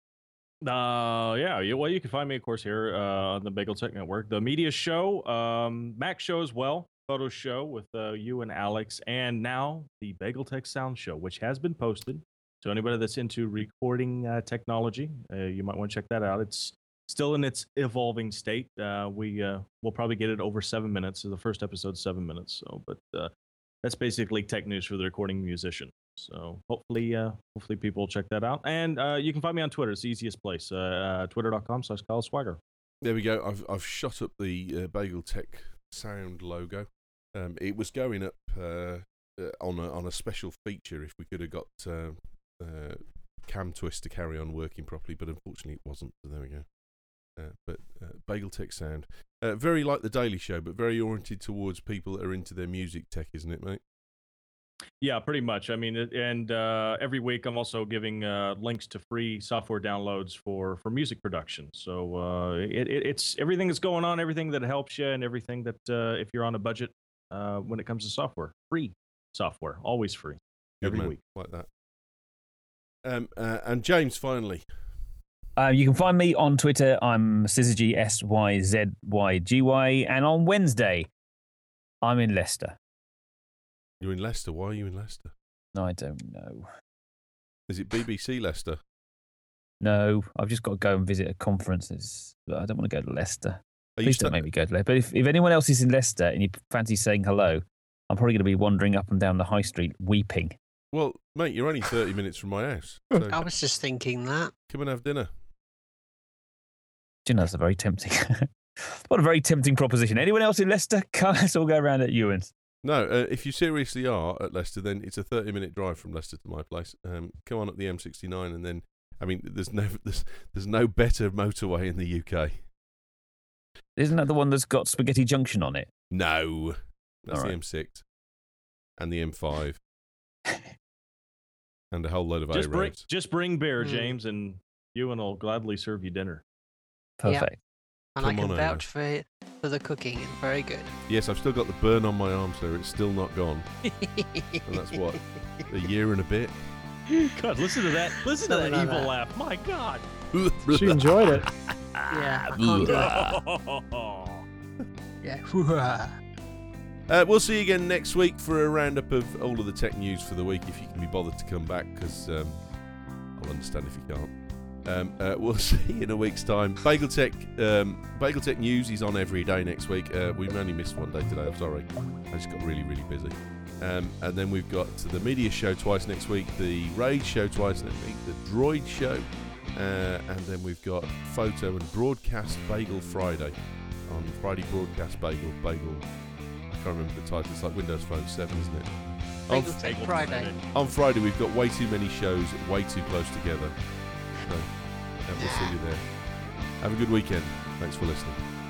Uh, yeah. You, well, you can find me, of course, here uh, on the Bagel Tech Network. The media show, um, Mac show as well, photo show with uh, you and Alex, and now the Bagel Tech Sound Show, which has been posted. So anybody that's into recording uh, technology, uh, you might want to check that out. It's still in its evolving state. Uh, we uh, we'll probably get it over seven minutes. So the first episode's seven minutes. So, but uh, that's basically tech news for the recording musician. So hopefully, uh, hopefully people will check that out. And uh, you can find me on Twitter. It's the easiest place. Uh, uh, Twitter dot com slash Kyle Swagger. There we go. I've I've shot up the uh, Bagel Tech Sound logo. Um, it was going up uh, uh, on a on a special feature if we could have got uh, uh, Cam Twist to carry on working properly, but unfortunately it wasn't. So there we go. Uh, but uh, Bagel Tech Sound, uh, very like the Daily Show, but very oriented towards people that are into their music tech, isn't it, mate? Yeah, pretty much. I mean, it- and uh, every week I'm also giving uh, links to free software downloads for, for music production. So uh, it, it, it's everything that's going on, everything that helps you, and everything that uh, if you're on a budget uh, when it comes to software, free software, always free, Good every man. week. Like that. Um, uh, and James, finally. Uh, you can find me on Twitter. I'm Syzygy, S Y Z Y G Y. And on Wednesday, I'm in Leicester. You're in Leicester. Why are you in Leicester? No, I don't know. Is it B B C Leicester? No, I've just got to go and visit a conference. It's, I don't want to go to Leicester. Are you Please sta- don't make me go to Leicester. But if, if anyone else is in Leicester and you fancy saying hello, I'm probably going to be wandering up and down the high street weeping. Well, mate, you're only thirty minutes from my house. So I was just thinking that. come and have dinner. Do you know, that's a very tempting. What a very tempting proposition. Anyone else in Leicester? Come, let's all go around at Ewan's. No, uh, if you seriously are at Leicester, then it's a thirty-minute drive from Leicester to my place. Um, come on up the M sixty-nine, and then, I mean, there's no there's, there's no better motorway in the U K. Isn't that the one that's got Spaghetti Junction on it? No, that's All the right. M six and the M five and a whole load of A Just bring, roads. just bring beer, Mm. James, and Ewan will gladly serve you dinner. Perfect. And I Come can on vouch for it, for the cooking. It's very good. Yes, I've still got the burn on my arm, sir. It's still not gone. And that's what, a year and a bit. God, listen to that! Listen to that Something like evil that. laugh! My God! She enjoyed it. Yeah, I can't do it. Yeah. Uh, we'll see you again next week for a roundup of all of the tech news for the week, if you can be bothered to come back, because um, I'll understand if you can't. Um, uh, we'll see you in a week's time. Bagel Tech, um, Bagel Tech News is on every day next week. Uh, we've only missed one day today. I'm sorry. I just got really, really busy. Um, and then we've got the media show twice next week, the Rage show twice next week, the Droid show, uh, and then we've got photo and broadcast Bagel Friday on Friday Broadcast Bagel. Bagel. I can't remember the title. It's like Windows Phone seven, isn't it? On, Bagel Tech Friday. on Friday we've got way too many shows, way too close together. So, uh, we'll see you there. Have a good weekend. Thanks for listening.